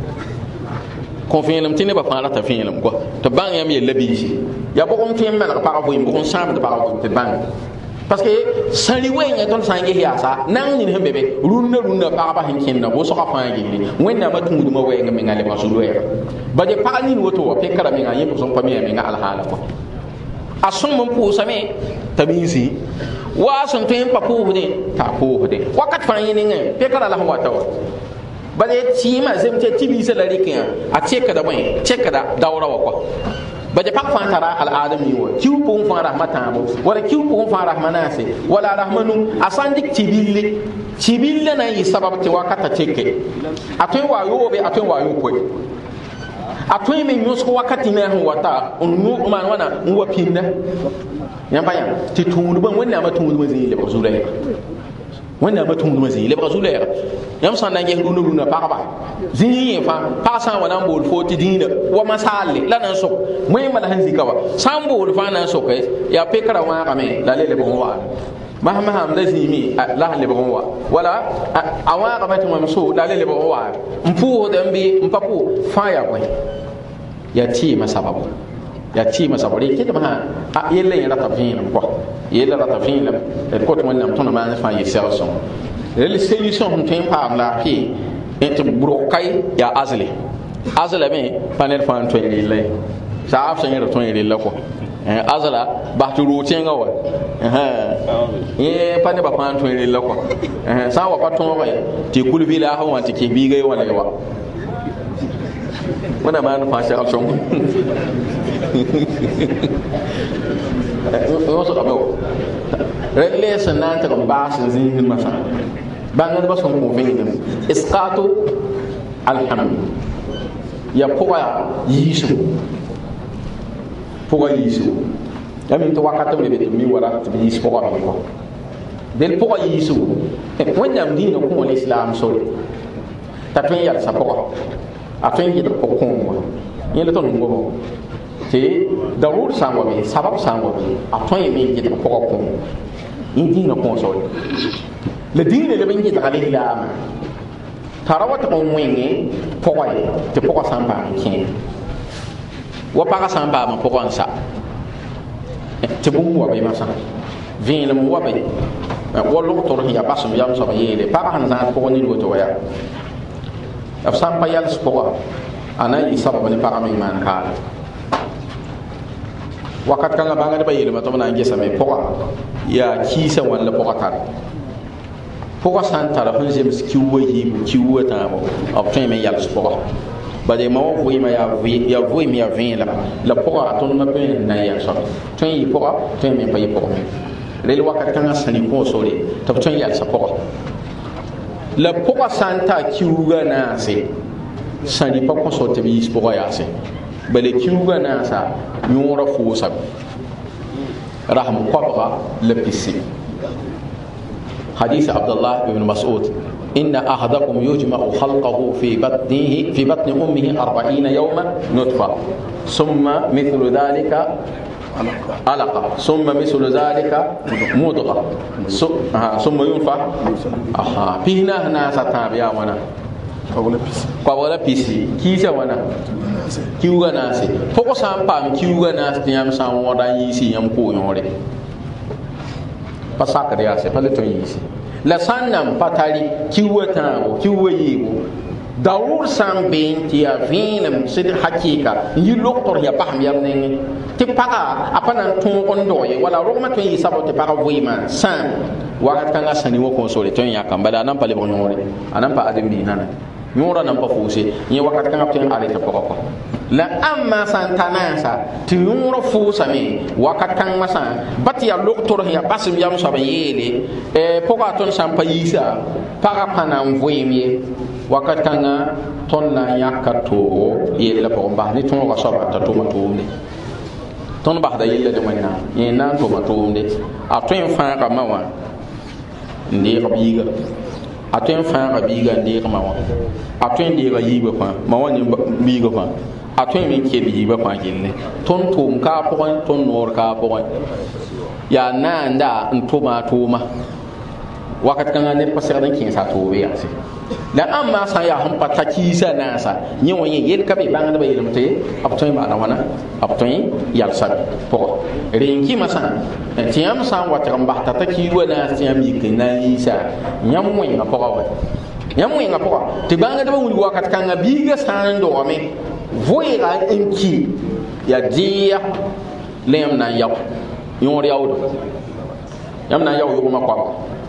kõ vẽelem tɩ nebã fãa rata vẽelem kɔ tɩ bãng yãmb yella biisi yaa bʋg n tõe n malg pagã vɩɩm bʋg n sãamd pagã vɩɩm tɩ bãng parce que sari wenga ton sangi ya sa nan ni hembe be runna runna pa pa hin kinna bo so ka fa ngi wenna ma tungu ma wenga me ngale ba su loya ba je pa ni woto wa pe kara me ngaye so pa me me nga al hala ko asun mun pu same tabisi wa sun tin pa pu de ta pu de wakat fa yin ngai pe kara la wa ta wa ba je ti ma zem te tibi se la rikin a cheka da bai cheka da dawra wa ko ba je pak fa tara al adami wa kiu pu fa rahmatan wala kiu pu fa rahmanase wala rahmanu asandik tibille tibille na yi sabab ti wakata cheke atoi wa yo be atoi wa yo ko atoi me nyos ko wakati na ho wata onu man wana nwa pinna yamba ya ti tundu ban wonna ma tundu ma zile ba zulay wonna ma tundu ma zile ba zulay yam san na nge runu runu pa ba zini fa pa san wana mbol fo ti dina wa masale la nan so moy mala hanzi kawa san bol fa nan so kay ya pe kara wa ka me la le bon wa mahama ham da zimi la le bon wa wala awa ka fatu mam so la le bon wa mpu dambi mpapu fa ya ko ya ti masababu ya ti masabari ke ma a yelle ya rata fin ko yelle rata fin la ko to wannan to na ma fa yi selson le solution tin pa la pi et brokai ya azle azle me panel fan to yi le sa af sen to yi le ko eh azla ba tu ro tenga wa eh panel ba fan to yi le ko eh sa wa pa to wa ti kulbi la ha wa ti ke bi gai wala wa wana ma fa sha son wasu abu rele sanan ta ba sun zin masa bangan ba son ko vin isqatu alhamd ya poa yisu poa yisu ya min to wakata me be mi wara to yisu poa ba ko del poa yisu wanda dino ko islam so ta tun ya sa poa afin yi ko ko yele ton ngo te darur sangwa be sabab sangwa be aton yemi yi ko ko indi no ko so le dine le bengi ta ale la tarawat ko ngenge pokoi te pokwa samba kin wa para samba ma pokon sa te bum wa be masa vin le mo wa be wa lo to ya basum yam so yele para han za ko ni lo to ya af samba yal spora ana yi sabab ne para mi man ka wakat kan banga de bayele ma to na ngesa me poka ya kisa wala poka tar poka santa la funje miskiwo yi kiwo ta mo option me yal spora ba de ma wo ma ya vi ya vo mi ya vin la la poka to na pe na ya so to yi poka to me pa yi poka le wakat kan sani ko so le to to yal sa poka la poka santa kiwo na se sani pa ko so te bi spora ya se bale kiuga na sa yora fusa rahmu qabra lapisi hadith abdullah ibn mas'ud inna ahadakum yujma'u khalqahu fi batnihi fi batni ummihi arba'ina yawman nutfa thumma mithlu dhalika alaqa thumma mithlu dhalika mudghah thumma yunfa aha pina na sa tabiya wana kwa wala pisi kisa wana kiuga na se poko sam pam kiuga na se yam sam woda yisi yam ko yore pasaka de ase pale to yisi la sannam patali kiuga ta o kiuga yibo dawur sam ben ti avinam sid hakika yi loktor ya pam yam ne ti paga apana ton on doye wala rogma to yi sabote paga voima sam wakat kanga sani wo konsole to ya kambada nan pale bon yore anan pa ademi nana yora nan pa fuse ni wakat kan apten ale ta poko la amma santanasa ti yora fusa me wakat kan masa bati ya loktor ya basim yam so yele e poko ton sampa yisa para panam voyemie wakat kan ton na yakato yele la poko ba ni ton ko so ba ta to ma to ne ton ba da yele de manna ni nan to ma to ne a ton fa ka mawa ndi ko biga atwen fa ga biga ndi ma wa atwen ndi ga yiba fa ma wani biga fa atwen min ke biga fa gille ton tum ka po ton nor ka po ya na nda ntoma toma wakat kan ne pasar dan kin sa to be ase la amma san ya hum pataki sa na sa ni woni yel ka be bangada be yelam te aptoy ba na wana aptoy yal sa po rinki masa tiyam san watam ba tataki wana tiyam yikina isa nyam mo nga po wa nyam mo nga po te bangada ba wuli wakat kan biga san do me voira enki ya dia lem na yaw yori yawdo yam na yaw yo ma kwa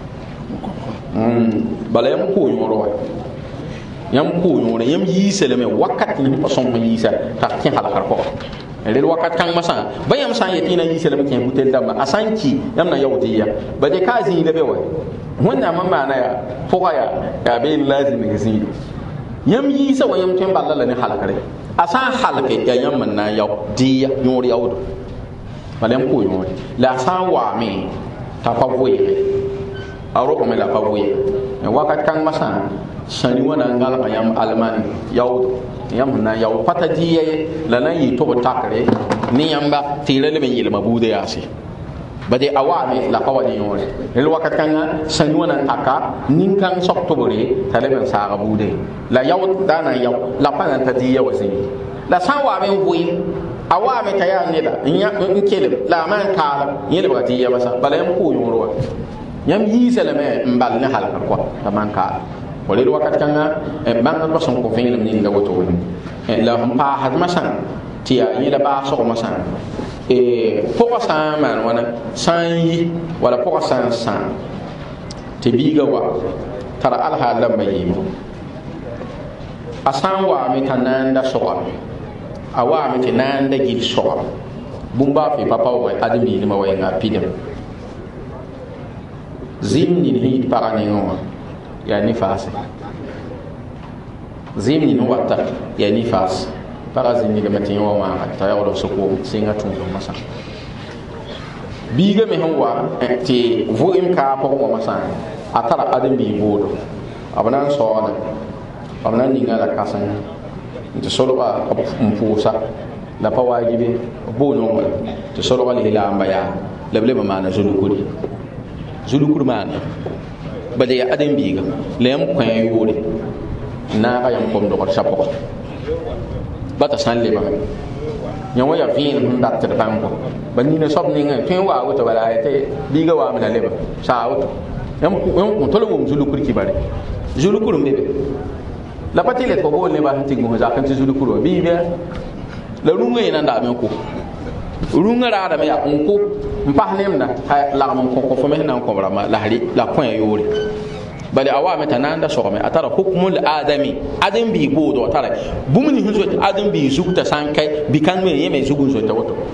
mm bala yam ko yoro yam ko yoro yam yisele me wakat ni pa son man yisa ta kin halakar ko le wakat kan masa ba yam san yetina yisele me kin butel dama asanki yam na yaw diya ba de kazi le be wa wanda man ma na ya foka ya ya be lazim ne zi yam yisa wa yam tin balla ne halakare asan halake ya yam man na yaw diya yori yawdo bala yam ko yoro la san wa me ta pa voye aro ko me la pa voye wakat kan masa sani wana ngala ka yam alman yaw yam na yaw pata diye la na yi to takare ni yamba tilele me yele mabude yasi bade awame la kawani yore el wakat kan sani wana taka nin kan sok to bore taleben sa bude la yaw dana yaw la pana ta diye wasi la sawa me vuyi awame kaya ne da nya nkele la man kala yele ba diye masa bala yam ko yoro yam yi seleme mbal ne halaka ko man ka wala wakat kanga bang ba son ko fin ni da woto woni la hum pa had masan tiya yi la ba so masan e poko san man wana san yi wala poko san san te biga wa tara al hala mayimo asan wa mi tananda so awa mi tananda gil so bumba fi papa wa admi ni ma wa nga pidem zimni ni parane ngoma ya nifas zimni no wata ya nifas para zimni ga matin wa ma ta ya wala soko singa tun ko masa biga me hawa te vo im ka po ko masa atara adam bi bodo abana so ana abana ni ngala kasan to solo ba mpusa la pa wajibi bo no to solo ba lila ambaya leble ma na zulu kuri zulu kuri mana bade ya adam biga lem kwen yori na ga yam kom do ko sapo bata san le ba nyawo ya vin ndat ter bango bani na sob ni ngai twen wa wuto bala te biga wa mina leba sa wuto yam yam ko tolo mum zulu kuri kibare zulu kuri mbebe la patile ko bo ne ba hanti go za kan zulu kuri bi be la runwe na nda men ko runga ra da me ya ko mpah nemna la mon ko ko fo me nan ko brama la hali la point yori bali awame tananda sogame atara hukmul adami adam bi bodo atara bumni hunzo adam bi zukta sankai bikan me yeme zugun zo ta woto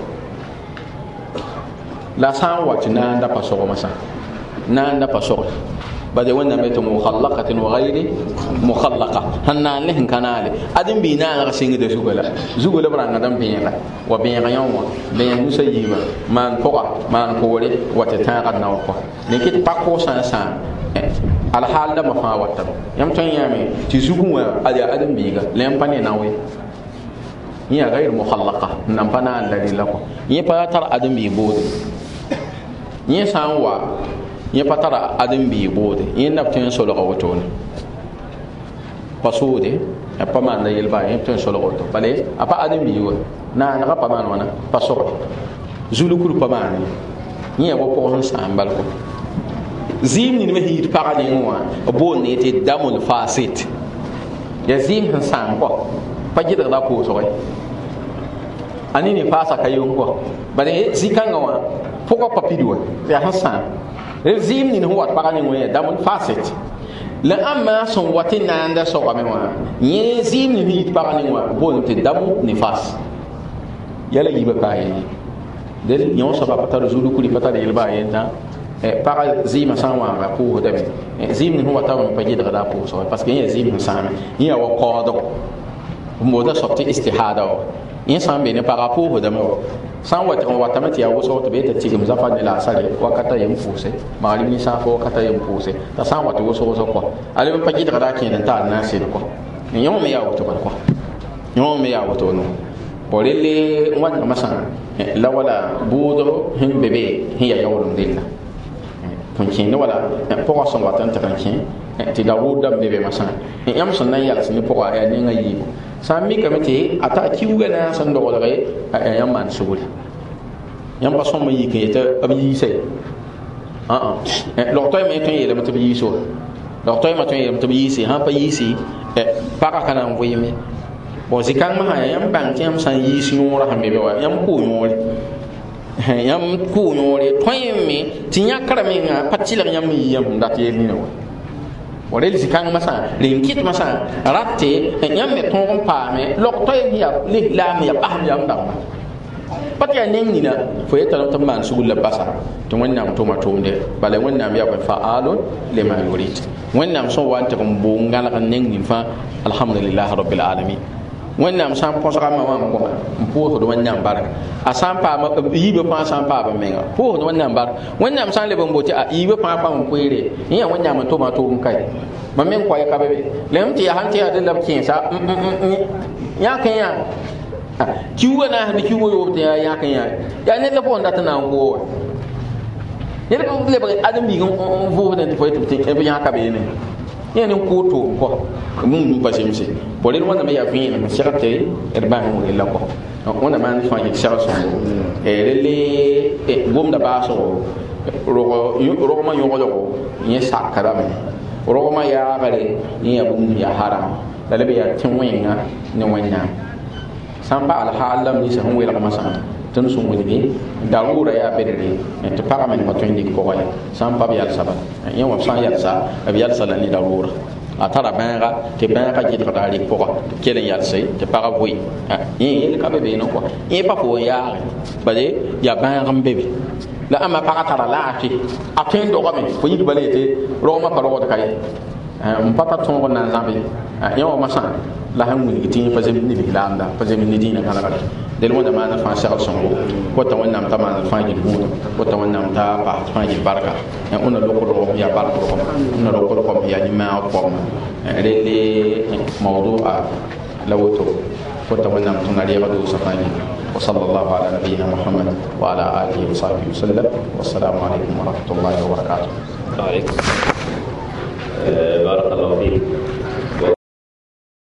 la san watina nda pasogo masa nanda pasogo bade wanda meto mukhallaqatin wa ghayri mukhallaqa hanna lehen kanale adam bi na ga singi de zugala zugala branga dam biya wa biya yawa biya musayiba man poka man kore wata ta ga na ko ne kit pakko san san al hal da mafa wata yam tan yame ti zugun wa ada adam bi ga lem pane na we ya ghayr mukhallaqa nan pana alladhi lako yi pa tar adam bi bode yi san wa yi pa tar adam bi bode yi na tin so lo woto ne pasode pa man da yelba yi tin so lo woto bale apa adam bi wo na na pa man wana pasoro zulu kul pa man yi bo ko han san bal ko zim ni me hit para ni wa bo ne te damul fasit ya zim han san ko pa jida da ko so ani ni pasa kayon ko bale zikanga wa poko papido ya han san zim ni ho para ni wa damul fasit la amma son watina anda so ka me wa ye zim ni hit para ni wa bo ne te damu ni fas yala yiba kai del nyon so ba patar zulu kuli patar yelba yenta para zima sanwa ba ko da be zim ni huwa taw pa jida da ko so parce que ye zim sama ya wa qado mo da sorti istihada yin san be ne para ko da mo san wa tan wa tamati ya wo so to be ta tigum zafa ne la sare wakata yim fuse mali ni sa ko wakata yim fuse ta san wa to wo so so ko ale pa jida da ke nan ta na se ko ni yo me ya wo to ko yo me ya wo to no polele wan masan la wala budo him bebe hiya yawlum dilla tõn kẽende wala pʋgã sẽn wat n tɩg n kẽ tɩ daruud dãmb be be masã yãmb sẽn na n yals ne pʋga yaa nengã yiibu sã n mikame tɩ a taa kiuugã na n sẽn dogdge yãmb maan sugre yãmb pa sõm n yik n yetɩ b yiise log-toy me tõe n yeelame tɩ b yiis wa log-toy ma tõe n yeelame tɩ b yiise sãn pa yiisi pagã ka na n vɩɩme bon zĩ-kãng masã yãmb bãng tɩ yãmb sã n yiis yõorã sẽn be be wa yãmb kʋʋ yõore yãmb kʋʋ yõore tõe me tɩ yãkrã menga pa tɩlg yãmb yɩ yãmb sẽn dat yeel nina wa wa rel zĩ-kãng masã ren kɩt masã rate yãmb me tõog n paame log-toy yaa lislaam ya basm yãmb dãmba pa tɩ yaa neng nina fo yetame tɩ b maan sugl la basa tɩ wẽnnaam tʋma tʋʋmde bala wẽnnaam yaa bõe fa'aalun lima yurid wẽnnaam sẽn wa n tɩg n boog n gãlg n neng nin fãa alhamdulilah rabbil alamin wẽnnaam sã n põsga ma wã n kõma n pʋʋsd wẽnnaam barka a sã n paama yiibã fãa sã n paama menga pʋʋsd wẽnnaam barka wẽnnaam sã n leb n bote a yiibã fãa pa n koeere n yaa wẽnnaam n tʋma tʋʋm ka ye mam me n koɛ ka be be lem tɩ yaa sãn tɩ yaa dẽ la b kẽesa yãk n yã kiuugã naasd kiuugã yoob tɩ yaa yãk n yã yaa ned la pʋgẽ dat n na n koo wa ned lebg adem-biig n vʋʋsdẽ tɩ fo yetɩ b yãka beene yẽ ne kʋʋ tʋʋm kɔ mum pa zemse bo rel wãnda me yaa fẽ yẽlem segd tɩ d bãng n rel la kɔ wãnda maan fãa yel segd sõngo rel gomda baasgo rogmã yõglgo yẽ sakrame rogmã yaagre yẽ yaa bũmb yaa haram la leb yaa tẽ wẽnga ne wẽnnaam sã n pa alhaal lam ninsã sẽn welgmã sã tɩ n sũm wilge daruurã yaa bedre tɩ pagã menga tõe n dɩk pʋgã ye sã n pa b yalsa ba yẽ wã sã n yalsa b yalsa la ne daruurã a tara bãaga tɩ bãaga gɩdgda a rɩk pʋga tɩ kell n yalse tɩ pagã vʋɩ yẽ yel ka be beene kɔ yẽ pa fo n yaage bale yaa bãag n be be la ãmma pagã tara laafɩ a tõe n dogame fo yik bala yetɩ rogmã pa rogd ka ye n pa ta tõog n na n zãbe yẽ wã masã la sẽn wilg tɩ yẽ pa zem ne lislaamda pa zem ne dĩinã gãlgre del wẽnda maana fãa segl sõngo kota wẽnnaam t'a maan fãa yel bũuda kota wẽnnaam t'a paas fãa yel barka wẽnna lokd rogm yaa bark rogm wẽnna lokd kom yaa yĩ-maag kom rel mawdu'a la woto kota wẽnnaam tʋna reega doosã fãa yel وصلى الله على نبينا محمد وعلى آله وصحبه وسلم والسلام عليكم ورحمة الله وبركاته. وعليكم. بارك الله فيك.